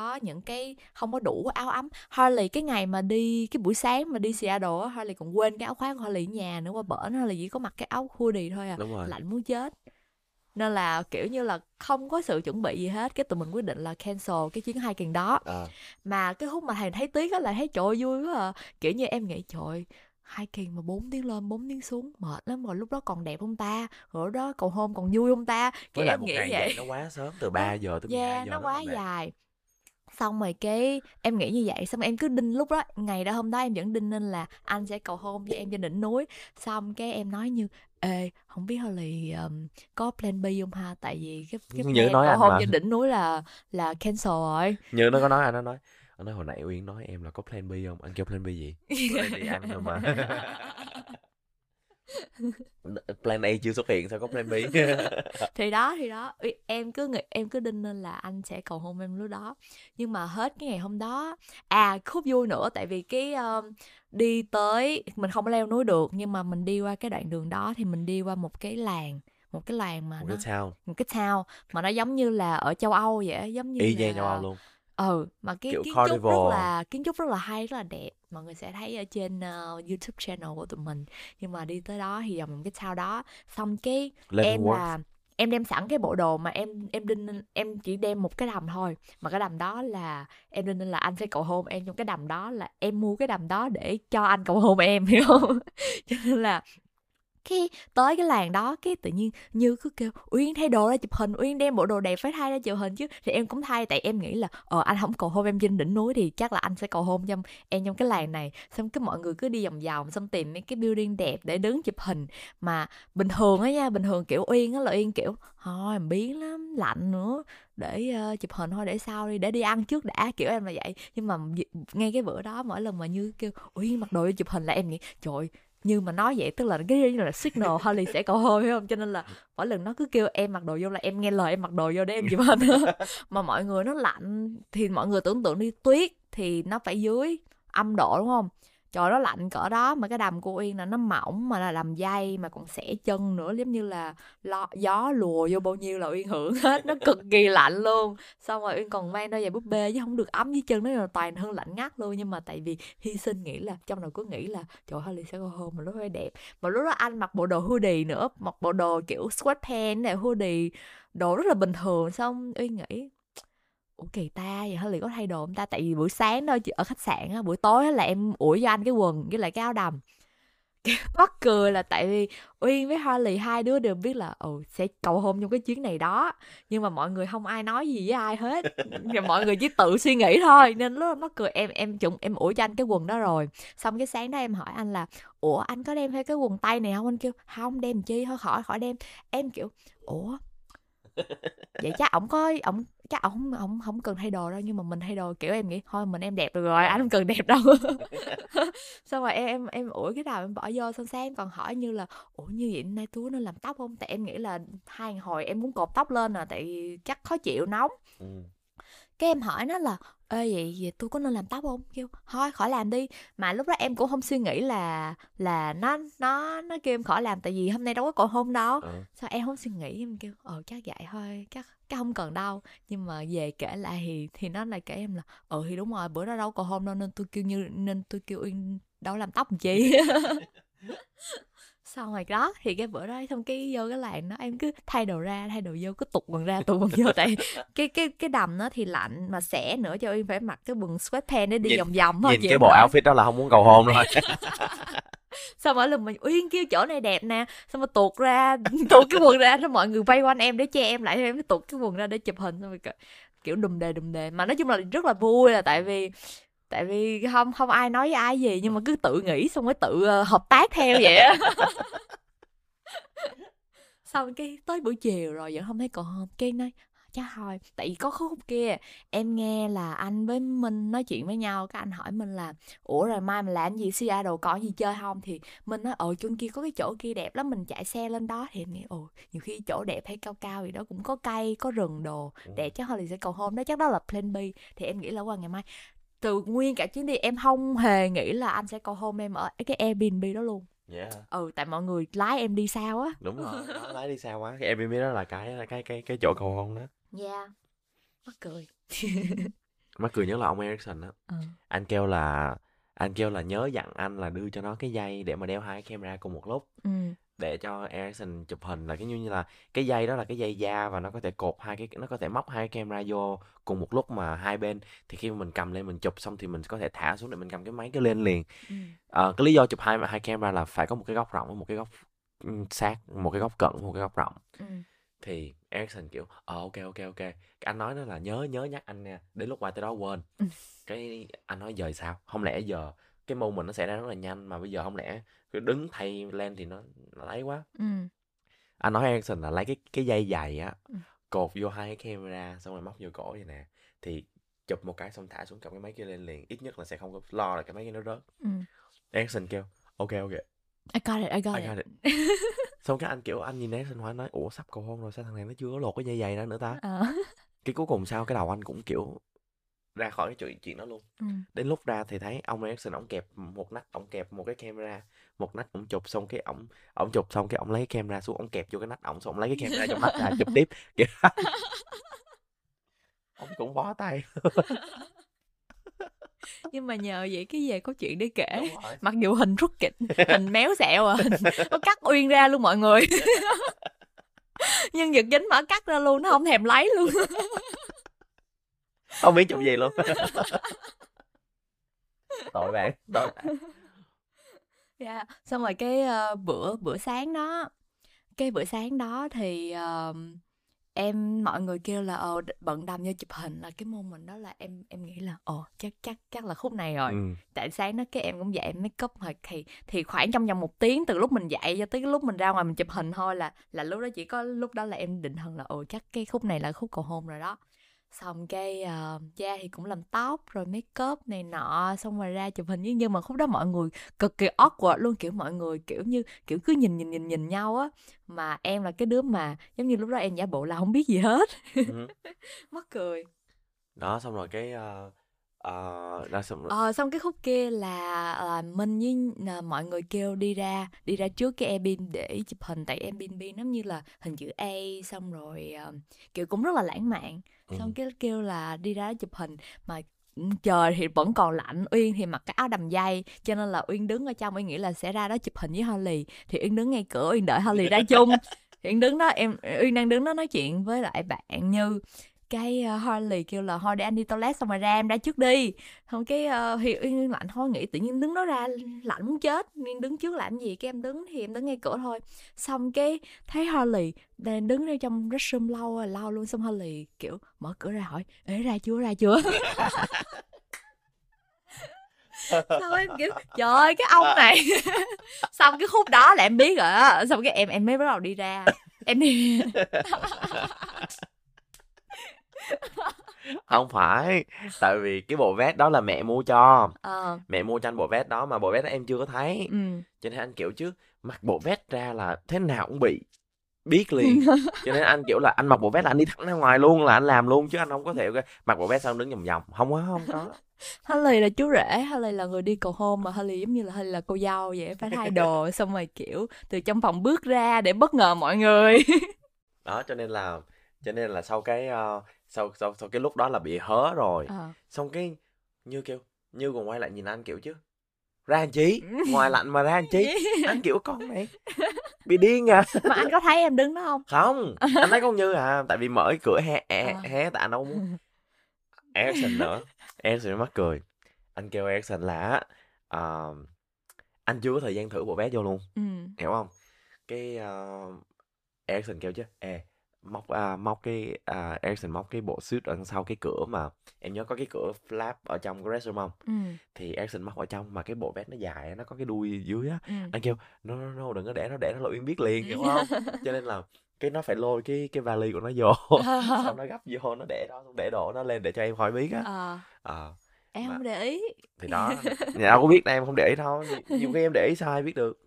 không có đủ áo ấm. Harley cái ngày mà đi, cái buổi sáng mà đi Seattle á, Harley còn quên cái áo khoác của Harley ở nhà nữa, qua bển Harley chỉ có mặc cái áo hoodie thôi à, Đúng rồi. lạnh muốn chết. Nên là kiểu như là không có sự chuẩn bị gì hết, cái tụi mình quyết định là cancel cái chuyến hiking đó. Mà cái lúc mà thầy thấy tuyết á là thấy trời vui quá à. Kiểu như em nghĩ trời, hiking mà 4 tiếng lên 4 tiếng xuống mệt lắm rồi, lúc đó còn đẹp không ta, rồi đó cầu hôn còn vui không ta, Với kiểu lại em một nghĩ ngày vậy. dậy nó quá sớm, từ 3 giờ tới 12 giờ Nó rất quá là mệt. dài. Xong rồi cái em nghĩ như vậy, xong em cứ đinh, lúc đó ngày đó hôm đó em vẫn đinh nên là anh sẽ cầu hôn cho em trên đỉnh núi. Xong cái em nói như ê, không biết Holly có plan B không ha, tại vì cái Như plan nói cầu anh hôn mà. trên đỉnh núi là cancel rồi. Như nó có nói, anh nói hồi nãy Uyên nói em là có plan B không? Anh kêu plan B gì? Bữa nay đi ăn thôi mà. Plan A chưa xuất hiện sao có plan B. Thì đó em cứ nghĩ, em cứ đinh nên là anh sẽ cầu hôn em lúc đó. Nhưng mà hết cái ngày hôm đó, khúc vui nữa, tại vì cái đi tới, mình không leo núi được, nhưng mà mình đi qua cái đoạn đường đó thì mình đi qua một cái làng, mà Một cái town một cái town mà nó giống như là ở châu Âu vậy á, giống như y chang châu Âu là luôn, mà cái kiểu carnival. kiến trúc rất là hay, rất là đẹp, mọi người sẽ thấy ở trên YouTube channel của tụi mình. Nhưng mà đi tới đó thì vòng cái town đó, xong cái em Leavenworth. là em đem sẵn cái bộ đồ mà em đinh, em chỉ đem một cái đầm thôi, mà cái đầm đó là em đinh ninh là anh sẽ cầu hôn em trong cái đầm đó, là em mua cái đầm đó để cho anh cầu hôn em, hiểu không? Cho nên là cái tới cái làng đó, cái tự nhiên Như cứ kêu Uyên thay đồ ra chụp hình, Uyên đem bộ đồ đẹp phải thay ra chụp hình chứ. Thì em cũng thay, tại em nghĩ là anh không cầu hôn em trên đỉnh núi thì chắc là anh sẽ cầu hôn cho em trong cái làng này. Xong cái mọi người cứ đi vòng vòng, xong tìm mấy cái building đẹp để đứng chụp hình. Mà bình thường á nha, bình thường kiểu Uyên á là Uyên kiểu thôi em biến lắm, lạnh nữa, để chụp hình thôi, để sau đi, để đi ăn trước đã, kiểu em là vậy. Nhưng mà ngay cái bữa đó, mỗi lần mà Như kêu Uyên mặc đồ cho chụp hình là em nghĩ trời, như mà nói vậy tức là cái là signal Holly sẽ cầu hôn, phải không? Cho nên là mỗi lần nó cứ kêu em mặc đồ vô là em nghe lời em mặc đồ vô để em chụp hình. Mà mọi người nó lạnh thì mọi người tưởng tượng đi, tuyết thì nó phải dưới âm độ đúng không? Trời, nó lạnh cỡ đó, mà cái đầm của Uyên là nó mỏng, mà là đầm dây, mà còn xẻ chân nữa, giống như là gió lùa vô bao nhiêu là Uyên hưởng hết, nó cực kỳ lạnh luôn. Xong rồi Uyên còn mang đôi giày búp bê chứ không được ấm dưới chân, nó là toàn hơn lạnh ngắt luôn. Nhưng mà tại vì hy sinh, nghĩ là trong đầu cứ nghĩ là trời, Holly sẽ go home mà lúc đó đẹp. Mà lúc đó anh mặc bộ đồ hoodie nữa, mặc bộ đồ kiểu sweatpants này, hoodie, đồ rất là bình thường. Xong Uyên nghĩ ủa kỳ ta, vậy Holly có thay đồ không ta? Tại vì buổi sáng đó ở khách sạn á, buổi tối á là em ủi cho anh cái quần với lại cái áo đầm. Mắc cười là tại vì Uyên với Holly hai đứa đều biết là sẽ cầu hôn trong cái chuyến này đó, nhưng mà mọi người không ai nói gì với ai hết. Mọi người chỉ tự suy nghĩ thôi, nên lúc đó mắc cười. Em ủi cho anh cái quần đó rồi, xong cái sáng đó em hỏi anh là ủa anh có đem theo cái quần tây này không? Anh kêu không, đem chi thôi, khỏi khỏi đem. Em kiểu ủa vậy chắc ổng chắc ổng không cần thay đồ đâu, nhưng mà mình thay đồ, kiểu em nghĩ thôi mình em đẹp được rồi, anh không cần đẹp đâu. Xong rồi em ủi cái đầu em bỏ vô. Xong sáng em còn hỏi Như là ủa như vậy nay tôi nên làm tóc không, tại em nghĩ là hai ngày hồi em muốn cột tóc lên tại vì chắc khó chịu nóng. Ừ. Cái em hỏi nó là ê vậy tôi có nên làm tóc không? Kêu thôi khỏi làm đi. Mà lúc đó em cũng không suy nghĩ là nó kêu em khỏi làm tại vì hôm nay đâu có cầu hôn đâu. Ờ. Sao em không suy nghĩ, em kêu chắc vậy thôi, chắc không cần đâu. Nhưng mà về kể lại thì nó lại kể em là thì đúng rồi, bữa đó đâu cầu hôn đâu, nên tôi kêu Uyên đâu làm tóc làm chi. Xong rồi đó thì cái bữa đó, xong cái vô cái làng đó em cứ thay đồ ra thay đồ vô, cứ tụt quần ra tụt quần vô. Tại cái đầm nó thì lạnh, mà xẻ nữa cho em phải mặc cái quần sweatpants để đi nhìn vòng vòng thôi nhìn chịu cái không bộ nổi. outfit đó là không muốn cầu hôn rồi. Xong mỗi lần mình Uyên kêu chỗ này đẹp nè, xong rồi tuột ra tuột cái quần ra, xong mọi người vây quanh em để che em lại, em mới tuột cái quần ra để chụp hình. Xong rồi kiểu đùm đề. Mà nói chung là rất là vui, là tại vì không không ai nói với ai gì, nhưng mà cứ tự nghĩ xong rồi tự hợp tác theo vậy á. Xong cái tới buổi chiều rồi vẫn không thấy cậu hôm, cái nói chắc thôi, tại vì có khúc kia em nghe là anh với Minh nói chuyện với nhau, cái anh hỏi mình là ủa rồi mai mình làm gì, Seattle có gì chơi không? Thì mình nói chỗ kia có cái chỗ kia đẹp lắm, mình chạy xe lên đó. Thì em nghĩ nhiều khi chỗ đẹp hay cao cao gì đó cũng có cây có rừng đồ Ừ. đẹp, chắc Holly sẽ cầu hôn đó, chắc đó là plan B. Thì em nghĩ là qua ngày mai, từ nguyên cả chuyến đi em không hề nghĩ là anh sẽ cầu hôn em ở cái Airbnb đó luôn. Yeah. Tại mọi người lái em đi sao á. Đúng rồi, nó lái đi xa quá, cái Airbnb đó là cái chỗ cầu hôn đó. Yeah, mắc cười. Mắc cười nhất là ông Erickson á, Ừ. anh kêu là nhớ dặn anh là đưa cho nó cái dây để mà đeo hai cái camera cùng một lúc, Ừ. để cho Erickson chụp hình, là cái như là cái dây đó là cái dây da, và nó có thể cột nó có thể móc hai cái camera vô cùng một lúc mà hai bên, thì khi mà mình cầm lên mình chụp xong thì mình có thể thả xuống để mình cầm cái máy cái lên liền. Ừ. Cái lý do chụp hai camera là phải có một cái góc rộng với một cái góc sát, một cái góc cận một cái góc rộng. Ừ. Thì Erickson kiểu ok. Cái anh nói đó là nhớ nhắc anh nha, đến lúc qua tới đó quên. Ừ. Cái anh nói giờ sao, không lẽ giờ cái moment nó xảy ra rất là nhanh, mà bây giờ không lẽ cứ đứng thay lên thì nó lấy quá. Ừ. Anh nói Erickson là lấy cái dây dày á, Ừ. cột vô hai cái camera xong rồi móc vô cổ vậy nè, thì chụp một cái xong thả xuống, cầm cái máy kia lên liền, ít nhất là sẽ không có lo là cái máy kia nó rớt. Ừ. Erickson kêu ok. I got I it. got it. Xong cái anh kiểu anh nhìn Eriksen Hoài nói ủa sắp cầu hôn rồi sao thằng này nó chưa có lột cái dây giày ra nữa ta. Cái cuối cùng sau cái đầu anh cũng kiểu ra khỏi cái chuyện đó luôn. Đến lúc ra thì thấy ông Eriksen ổng kẹp một nách, ổng kẹp một cái camera, một nách ổng chụp xong cái ổng chụp xong cái ổng lấy cái camera xuống, ổng kẹp vô cái nách ổng, xong ổng lấy cái camera trong nách ra chụp tiếp kiểu ông cũng bó tay. Nhưng mà nhờ vậy cái về có chuyện để kể. Đúng rồi. Mặc dù hình rút kịch, hình méo xẹo à, hình nó cắt Uyên ra luôn mọi người. Nhưng Nhật dính mà cắt ra luôn, nó không thèm lấy luôn. Không biết chụp gì luôn. Tội bạn. Yeah. Xong rồi cái bữa sáng đó thì mọi người kêu là bận đầm vô chụp hình, là cái moment đó là em nghĩ là chắc là khúc này rồi. Tại sáng đó cái em cũng dậy em make up rồi, thì khoảng trong vòng 1 tiếng từ lúc mình dậy cho tới cái lúc mình ra ngoài mình chụp hình thôi, là lúc đó chỉ có lúc đó là em định hình là chắc cái khúc này là khúc cầu hôn rồi đó. Xong cái da thì cũng làm tóc rồi make up này nọ, xong rồi ra chụp hình. Nhưng mà khúc đó mọi người cực kỳ awkward luôn, kiểu mọi người kiểu cứ nhìn nhau á, mà em là cái đứa mà giống như lúc đó em giả bộ là không biết gì hết. Mắc cười đó. Xong rồi cái xong cái khúc kia là mình với mọi người kêu đi ra trước cái Airbnb để chụp hình, tại Airbnb nó như là hình chữ A, xong rồi kiểu cũng rất là lãng mạn. Xong cái kêu là đi ra chụp hình, mà trời thì vẫn còn lạnh. Uyên thì mặc cái áo đầm dây, cho nên là Uyên đứng ở trong, Uyên nghĩ là sẽ ra đó chụp hình với Holly, thì Uyên đứng ngay cửa, Uyên đợi Holly ra chung. Thì Uyên đứng đó, Uyên đang đứng đó nói chuyện với lại bạn Như. Cái Harley kêu là thôi để anh đi toilet xong rồi ra, em ra trước đi. Không cái thì Uyên lạnh thôi, nghĩ tự nhiên đứng đó ra lạnh muốn chết, nên đứng trước làm gì, cái em đứng ngay cửa thôi. Xong cái thấy Harley đang đứng ở trong restroom lâu luôn, xong Harley kiểu mở cửa ra hỏi ê ra chưa. Sao em kiểu trời ơi cái ông này. Xong cái khúc đó là em biết rồi á, xong cái em mới bắt đầu đi ra, em đi. Không phải, tại vì cái bộ vest đó là mẹ mua cho. Mẹ mua cho anh bộ vest đó, mà bộ vest đó em chưa có thấy. Cho nên anh kiểu chứ mặc bộ vest ra là thế nào cũng bị biết liền. Cho nên anh kiểu là anh mặc bộ vest là anh đi thẳng ra ngoài luôn, là anh làm luôn, chứ anh không có thể mặc bộ vest xong đứng vòng vòng. Không có. Harley là chú rể, Harley là người đi cầu hôn, mà Harley giống như là Harley là cô dâu vậy, phải thay đồ xong rồi kiểu từ trong phòng bước ra để bất ngờ mọi người. Đó, cho nên là sau cái sau cái lúc đó là bị hớ rồi. Xong cái Như còn quay lại nhìn anh kiểu chứ ra làm chi, ngoài lạnh mà ra làm chi. Anh kiểu con này bị điên à. Mà anh có thấy em đứng đó không? Không, anh thấy con Như à, tại vì mở cửa hé tại anh đâu muốn. Eriksen nữa, Eriksen mắc cười. Anh kêu Eriksen là anh chưa có thời gian thử bộ vest vô luôn, hiểu không? Cái Eriksen kêu chứ móc cái Eriksen móc cái bộ suit ở sau cái cửa, mà em nhớ có cái cửa flap ở trong cái restroom không? Thì Eriksen móc ở trong, mà cái bộ vest nó dài, nó có cái đuôi dưới á. Anh kêu no, đừng có để nó là Uyên biết liền, hiểu không? Cho nên là cái nó phải lôi cái vali của nó vô. Xong nó gấp vô, nó để đó, để đồ nó lên để cho em khỏi biết á. Em không để ý. Thì đó, nhà đâu có biết, em không để ý thôi, nhiều khi em để ý sao ai biết được.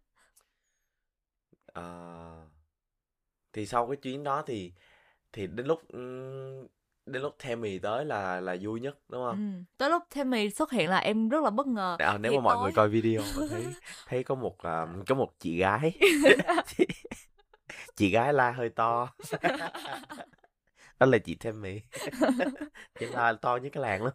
Thì sau cái chuyến đó thì đến lúc Tammy tới là vui nhất, đúng không? Tới lúc Tammy xuất hiện là em rất là bất ngờ. Nếu mà mọi người coi video thấy có một chị gái chị gái la hơi to. Đó là chị Tammy. Chị la to như cái làng lắm.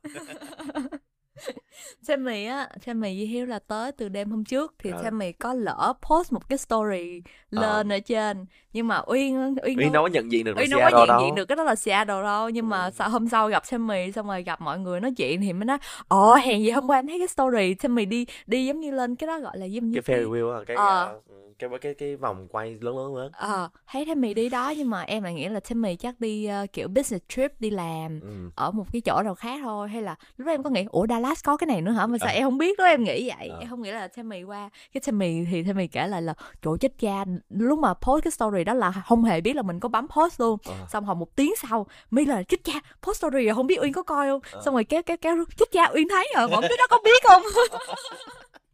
Tammy với Hiếu là tới từ đêm hôm trước, thì Tammy có lỡ post một cái story lên ở trên, nhưng mà Uyên đâu có nhận diện được, Uyên đâu có nhận diện được cái đó là Seattle đâu. Nhưng mà hôm sau gặp Tammy, xong rồi gặp mọi người nói chuyện thì mới nói hèn gì hôm qua anh thấy cái story Tammy đi giống như lên cái đó gọi là giống như cái Ferris wheel cái vòng quay lớn. Thấy Tammy đi đó, nhưng mà em lại nghĩ là Tammy chắc đi kiểu business trip, đi làm ở một cái chỗ nào khác thôi. Hay là lúc đó em có nghĩ Dallas có cái này nữa hả, mà sao em không biết đó, em nghĩ vậy. Em không nghĩ là Tammy qua. Cái Tammy kể lại là chỗ chết cha, lúc mà post cái story đó là không hề biết là mình có bấm post luôn. Xong hồi 1 tiếng sau mới là chết cha post story rồi không biết Uyên có coi không. Xong rồi kéo chết cha Uyên thấy rồi, không biết nó có biết không.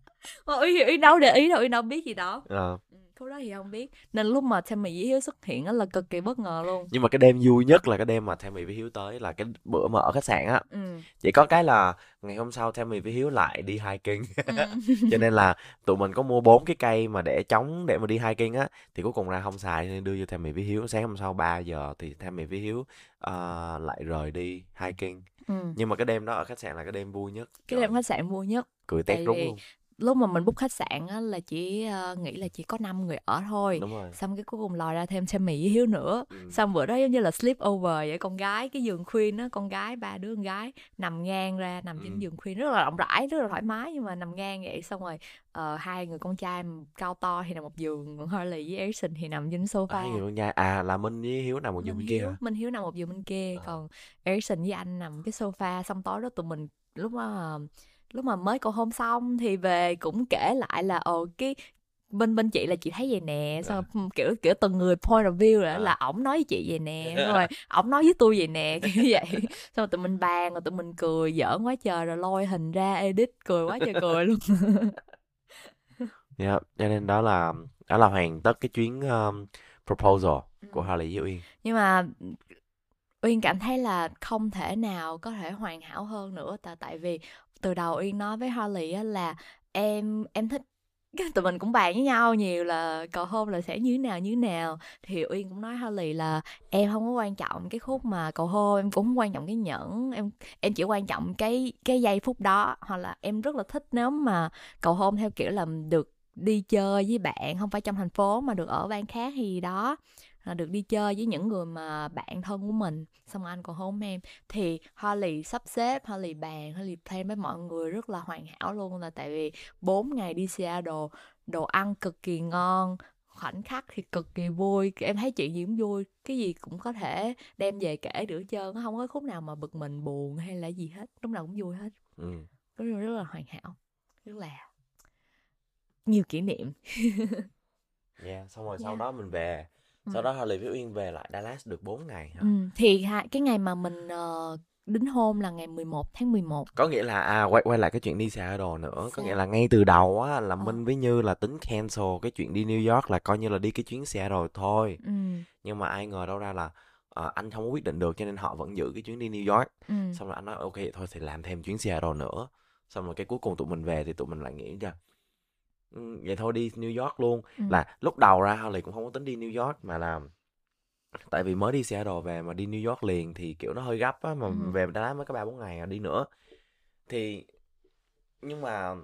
Uyên đâu để ý đâu, Uyên đâu biết gì đó. Ờ. Khúc đó thì không biết, nên lúc mà Tammy với Hiếu xuất hiện á là cực kỳ bất ngờ luôn. Nhưng mà cái đêm vui nhất là cái đêm mà Tammy với Hiếu tới, là cái bữa mà ở khách sạn á. Ừ. Chỉ có cái là ngày hôm sau Tammy với Hiếu lại đi hiking. Cho nên là tụi mình có mua 4 cái cây mà để chống để mà đi hiking á, thì cuối cùng ra không xài nên đưa cho Tammy với Hiếu. Sáng hôm sau 3 giờ thì Tammy với Hiếu lại rời đi hiking. Nhưng mà cái đêm đó ở khách sạn là cái đêm vui nhất. Cái đêm khách sạn vui nhất. Cười tét Tại rúng vì luôn. lúc mà mình book khách sạn á là chỉ nghĩ là chỉ có 5 người ở thôi. Đúng rồi. Xong cái cuối cùng lòi ra thêm Tammy với Hiếu nữa. Xong bữa đó giống như là sleep over vậy. Con gái, cái giường queen á, con gái, 3 đứa con gái nằm ngang ra, nằm trên giường queen rất là rộng rãi, rất là thoải mái, nhưng mà nằm ngang vậy. Xong rồi 2 người con trai cao to thì nằm một giường, còn Harley với Eriksen thì nằm trên sofa. 2 người con trai là Minh với Hiếu nằm một giường bên kia hả? Minh Hiếu nằm một giường bên kia, còn Eriksen với anh nằm cái sofa. Xong tối đó tụi mình lúc mà mới cầu hôn xong thì về cũng kể lại là cái bên chị là chị thấy vậy nè, xong rồi kiểu từng người point of view là ổng nói với chị vậy nè, xong rồi ổng nói với tôi vậy nè, kiểu vậy. Xong rồi tụi mình bàn, rồi tụi mình cười giỡn quá trời, rồi lôi hình ra edit cười quá trời cười luôn. Cho nên đó là hoàn tất cái chuyến proposal của Harley với Uyên. Nhưng mà Uyên cảm thấy là không thể nào có thể hoàn hảo hơn nữa, tại vì từ đầu Uyên nói với Harley á là em thích, tụi mình cũng bàn với nhau nhiều là cầu hôn là sẽ như thế nào, thì Uyên cũng nói Harley là em không có quan trọng cái khúc mà cầu hôn, em cũng không quan trọng cái nhẫn, em chỉ quan trọng cái giây phút đó. Hoặc là em rất là thích nếu mà cầu hôn theo kiểu là được đi chơi với bạn, không phải trong thành phố mà được ở bang khác hay gì đó, là được đi chơi với những người mà bạn thân của mình, xong rồi anh còn hôn em. Thì Harley sắp xếp, Harley bàn, Harley plan với mọi người rất là hoàn hảo luôn, là tại vì 4 ngày đi Seattle, đồ ăn cực kỳ ngon, khoảnh khắc thì cực kỳ vui. Em thấy chuyện gì cũng vui, cái gì cũng có thể đem về kể được hết trơn, không có khúc nào mà bực mình buồn hay là gì hết, lúc nào cũng vui hết. Rất là hoàn hảo, rất là nhiều kỷ niệm. Xong rồi sau đó mình về. Sau đó Harley với Uyên về lại Dallas được 4 ngày hả? Thì cái ngày mà mình đính hôn là ngày 11 tháng 11. Có nghĩa là quay lại cái chuyện đi Seattle nữa. Có nghĩa là ngay từ đầu á là Minh với Như là tính cancel cái chuyện đi New York, là coi như là đi cái chuyến Seattle thôi. Nhưng mà ai ngờ đâu ra là anh không có quyết định được, cho nên họ vẫn giữ cái chuyến đi New York. Xong rồi anh nói ok thôi thì làm thêm chuyến Seattle nữa. Xong rồi cái cuối cùng tụi mình về thì tụi mình lại nghĩ ra vậy thôi đi New York luôn. Là lúc đầu ra Harley cũng không có tính đi New York, mà là tại vì mới đi Seattle về mà đi New York liền thì kiểu nó hơi gấp á, mà về Dallas mới có 3-4 ngày à, đi nữa thì nhưng mà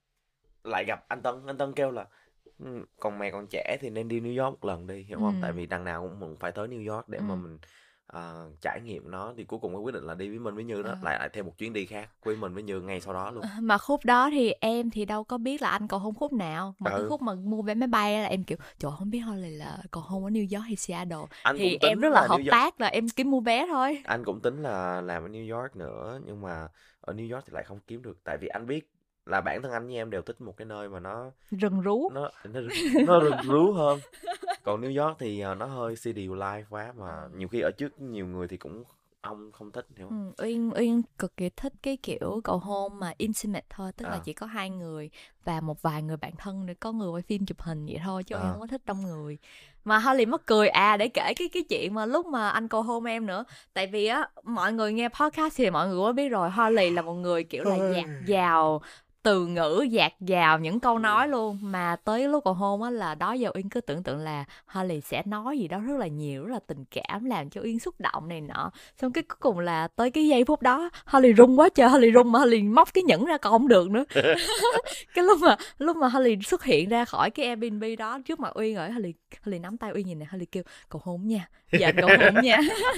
lại gặp anh Tân kêu là còn mày còn trẻ thì nên đi New York một lần đi, hiểu không? Tại vì đằng nào cũng phải tới New York để mà mình trải nghiệm nó. Thì cuối cùng mới quyết định là đi với mình với Như đó, lại thêm một chuyến đi khác với mình với Như ngay sau đó luôn. Mà khúc đó thì em thì đâu có biết là anh cầu hôn khúc nào, mà cái khúc mà mua vé máy bay là em kiểu trời không biết Holly là cầu hôn ở New York hay Seattle. Thì em rất là hợp tác là em kiếm mua vé thôi. Anh cũng tính là làm ở New York nữa, nhưng mà ở New York thì lại không kiếm được, tại vì anh biết là bản thân anh với em đều thích một cái nơi mà nó rừng rú, nó rừng rú hơn. Còn New York thì nó hơi city life quá, mà nhiều khi ở trước nhiều người thì cũng không thích, hiểu không? Uyên cực kỳ thích cái kiểu cầu hôn mà intimate thôi, tức là chỉ có 2 người và một vài người bạn thân để có người quay phim chụp hình vậy thôi, chứ em không có thích đông người. Mà Holly mắc cười để kể cái chuyện mà lúc mà anh cầu hôn em nữa. Tại vì á mọi người nghe podcast thì mọi người cũng biết rồi, Holly là một người kiểu là dạt dào từ ngữ, dạt dào những câu nói luôn. Mà tới lúc cầu hôn á là đó giờ Uyên cứ tưởng tượng là Holly sẽ nói gì đó rất là nhiều, rất là tình cảm, làm cho Uyên xúc động này nọ. Xong cái cuối cùng là tới cái giây phút đó Holly run quá trời, Holly run mà Holly móc cái nhẫn ra còn không được nữa. Cái lúc mà Holly xuất hiện ra khỏi cái Airbnb đó trước mặt Uyên rồi, Holly nắm tay Uyên nhìn nè, Holly kêu cầu hôn nha, dạ cầu hôn nha.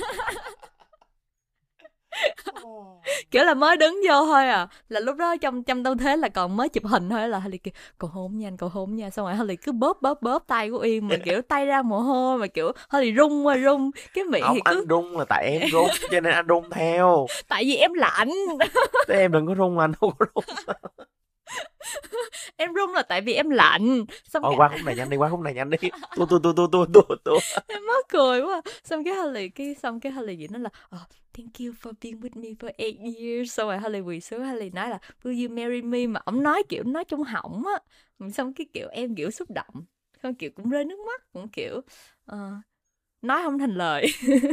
Kiểu là mới đứng vô thôi là lúc đó trong tâm thế là còn mới chụp hình thôi, là Holly kêu cầu hôn nha, cầu hôn nha. Xong rồi Holly cứ bóp tay của Uyên, mà kiểu tay ra mồ hôi, mà kiểu Holly run cái miệng không, thì cứ anh run là tại em run cho nên anh run theo. Tại vì em lạnh. Thế em đừng có run, anh đâu có run. Em run là tại vì em lạnh. Xong Thôi cái qua khúc này nhanh đi, qua khúc này nhanh đi. Tua. em mắc cười quá. Xong cái Harley gì nó là thank you for being with me for 8 years. Xong rồi Harley quỳ xuống, Harley nói là will you marry me, mà ổng nói kiểu nói trong họng á. Xong cái kiểu em kiểu xúc động, không kiểu cũng rơi nước mắt, cũng kiểu nói không thành lời.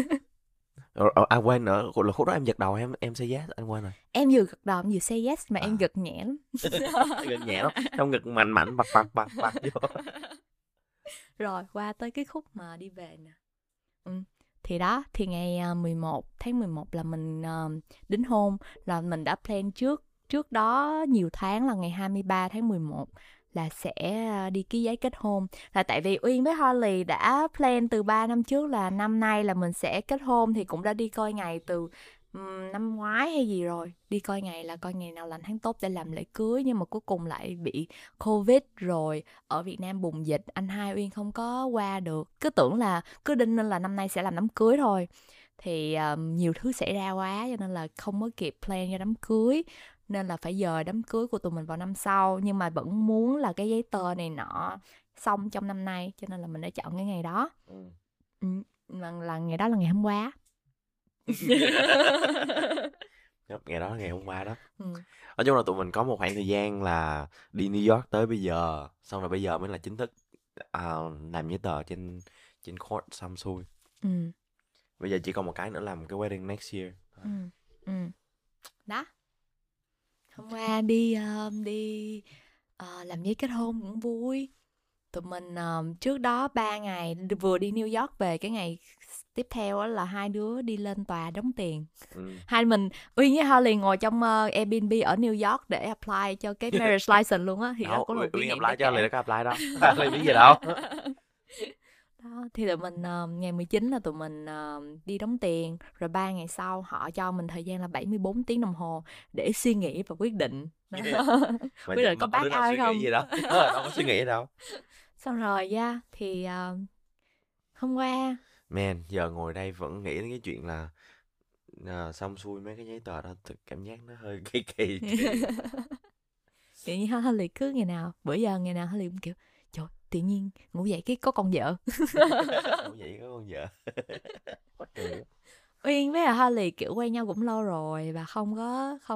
Quên nữa, là khúc đó em giật đầu em say yes, anh quên rồi. Em vừa gật đầu em vừa say yes mà em gật nhẹ lắm. Gật nhẹ lắm, xong ngực mạnh bật vô. Rồi qua tới cái khúc mà đi về nè. Thì đó, thì ngày 11 tháng 11 là mình đính hôn, là mình đã plan trước đó nhiều tháng, là ngày 23 tháng 11 là sẽ đi ký giấy kết hôn. Là tại vì Uyên với Harley đã plan từ 3 năm trước là năm nay là mình sẽ kết hôn, thì cũng đã đi coi ngày từ năm ngoái hay gì rồi, đi coi ngày là coi ngày nào lành tháng tốt để làm lễ cưới, nhưng mà cuối cùng lại bị Covid rồi, ở Việt Nam bùng dịch, anh hai Uyên không có qua được, cứ tưởng là cứ đinh nên là năm nay sẽ làm đám cưới thôi, thì nhiều thứ xảy ra quá cho nên là không có kịp plan cho đám cưới, nên là phải dời đám cưới của tụi mình vào năm sau, nhưng mà vẫn muốn là cái giấy tờ này nọ xong trong năm nay, cho nên là mình đã chọn cái ngày đó. Là ngày đó là ngày hôm qua. Ngày đó ngày hôm qua đó. Nói chung là tụi mình có một khoảng thời gian là đi New York tới bây giờ, xong rồi bây giờ mới là chính thức làm giấy tờ trên court xong xuôi. Bây giờ chỉ còn một cái nữa làm cái wedding next year. Đó, hôm qua đi làm giấy kết hôn cũng vui. Tụi mình trước đó 3 ngày vừa đi New York về, cái ngày tiếp theo là hai đứa đi lên tòa đóng tiền. Hai mình Uyên với Harley ngồi trong Airbnb ở New York để apply cho cái marriage license luôn á. Thì đó cũng là một kỷ niệm apply cho Harley, đã có apply đâu. Harley biết gì đâu. Đó, thì tụi mình ngày 19 là tụi mình đi đóng tiền, rồi 3 ngày sau họ cho mình thời gian là 74 tiếng đồng hồ để suy nghĩ và quyết định. Quyết định có back out hay không. Gì đâu. Đâu có suy nghĩ đâu. Xong rồi thì hôm qua Man, giờ ngồi đây vẫn nghĩ đến cái chuyện là xong xuôi mấy cái giấy tờ đó, cảm giác nó hơi kỳ. Kiểu như Harley cứ ngày nào Harley cũng kiểu trời, tự nhiên ngủ dậy cái có con vợ. Ngủ dậy có con vợ. Mắc cười. Uyên với Harley kiểu quen nhau cũng lâu rồi, và không có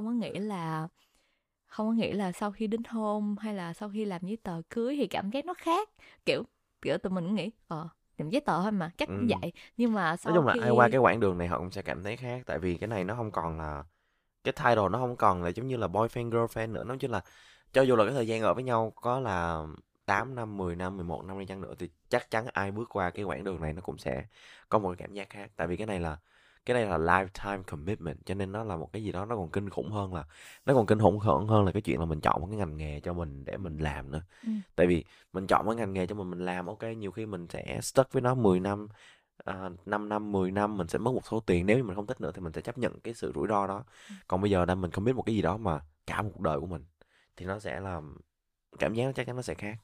nghĩ là sau khi đính hôn hay là sau khi làm giấy tờ cưới thì cảm giác nó khác. Kiểu tụi mình cũng nghĩ làm giấy tờ thôi mà chắc cũng vậy, nhưng mà sau nói chung là khi ai qua cái quãng đường này họ cũng sẽ cảm thấy khác, tại vì cái này nó không còn là cái title, nó không còn là giống như là boyfriend girlfriend nữa. Nói chung là cho dù là cái thời gian ở với nhau có là 8 năm, 10 năm, 11 năm đi chăng nữa, thì chắc chắn ai bước qua cái quãng đường này nó cũng sẽ có một cái cảm giác khác. Tại vì cái này là lifetime commitment, cho nên nó là một cái gì đó nó còn kinh khủng hơn là cái chuyện là mình chọn một cái ngành nghề cho mình để mình làm nữa. Tại vì mình chọn một cái ngành nghề cho mình làm, ok, nhiều khi mình sẽ stuck với nó 10 năm, 5 năm, 10 năm, mình sẽ mất một số tiền. Nếu như mình không thích nữa thì mình sẽ chấp nhận cái sự rủi ro đó. Còn bây giờ đang mình không biết một cái gì đó mà cả một cuộc đời của mình, thì nó sẽ là cảm giác chắc chắn nó sẽ khác.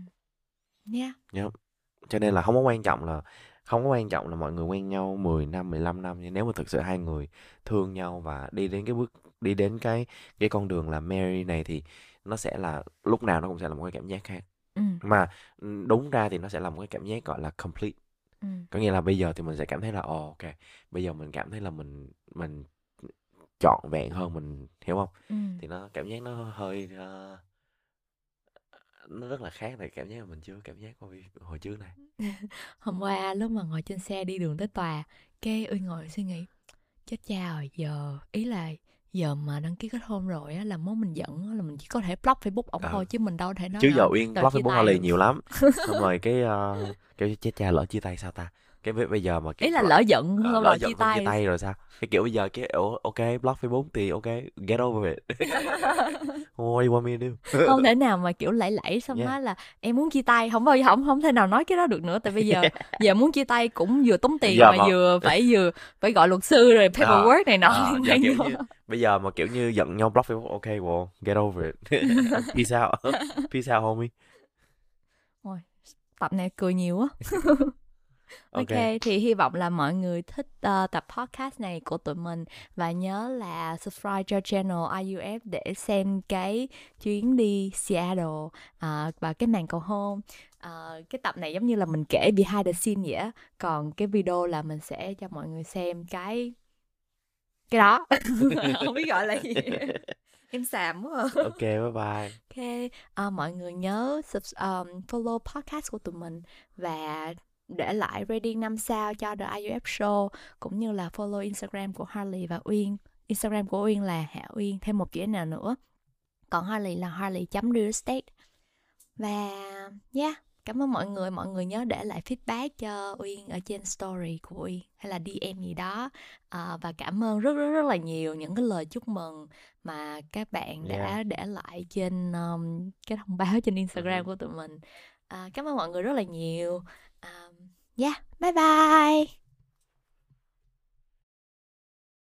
Cho nên là không có quan trọng là mọi người quen nhau 10 năm, 15 năm. Nhưng nếu mà thực sự hai người thương nhau và đi đến cái con đường là marry này, thì nó sẽ là lúc nào nó cũng sẽ là một cái cảm giác khác. Mà đúng ra thì nó sẽ là một cái cảm giác gọi là complete. Có nghĩa là bây giờ thì mình sẽ cảm thấy là ok, bây giờ mình cảm thấy là mình trọn vẹn hơn, mình hiểu không? Thì nó cảm giác nó hơi nó rất là khác này, cảm giác mà mình chưa cảm giác qua hồi trước này. Hôm qua lúc mà ngồi trên xe đi đường tới tòa, cái Uy ngồi suy nghĩ, chết cha rồi, giờ mà đăng ký kết hôn rồi á, là mốt mình giận á, là mình chỉ có thể block Facebook ổng thôi, chứ mình đâu thể nói chứ giờ Uyên block Facebook Harley nhiều lắm. Xong rồi cái chết cha, lỡ chia tay sao ta, cái bây giờ mà ý là lỡ giận không, lỡ chia tay rồi sao, cái kiểu bây giờ cái ok block Facebook thì ok, get over it. What you want me to do? Không thể nào mà kiểu lẫy xong nói là em muốn chia tay, không thể nào nói cái đó được nữa, tại bây giờ muốn chia tay cũng vừa tốn tiền mà vừa phải gọi luật sư rồi paperwork này nọ. Bây giờ mà kiểu như giận nhau block Facebook, ok, well, get over it. Peace out homie. Ôi, tập này cười nhiều á. Ok. Ok, thì hy vọng là mọi người thích tập podcast này của tụi mình. Và nhớ là subscribe cho channel IUF để xem cái chuyến đi Seattle và cái màn cầu hôn. Cái tập này giống như là mình kể behind the scene vậy á. Còn cái video là mình sẽ cho mọi người xem cái đó. Không biết gọi là gì. Em xàm quá à. Ok, bye bye. Ok, mọi người nhớ follow podcast của tụi mình và để lại rating 5 sao cho The IUF Show, cũng như là follow Instagram của Harley và Uyên. Instagram của Uyên là Hạ Uyên, thêm một chữ nào nữa. Còn Harley là harley.real estate. Và cảm ơn mọi người nhớ để lại feedback cho Uyên ở trên story của Uyên hay là DM gì đó. Và cảm ơn rất rất rất là nhiều những cái lời chúc mừng mà các bạn đã để lại trên cái thông báo trên Instagram của tụi mình. Cảm ơn mọi người rất là nhiều. Bye bye.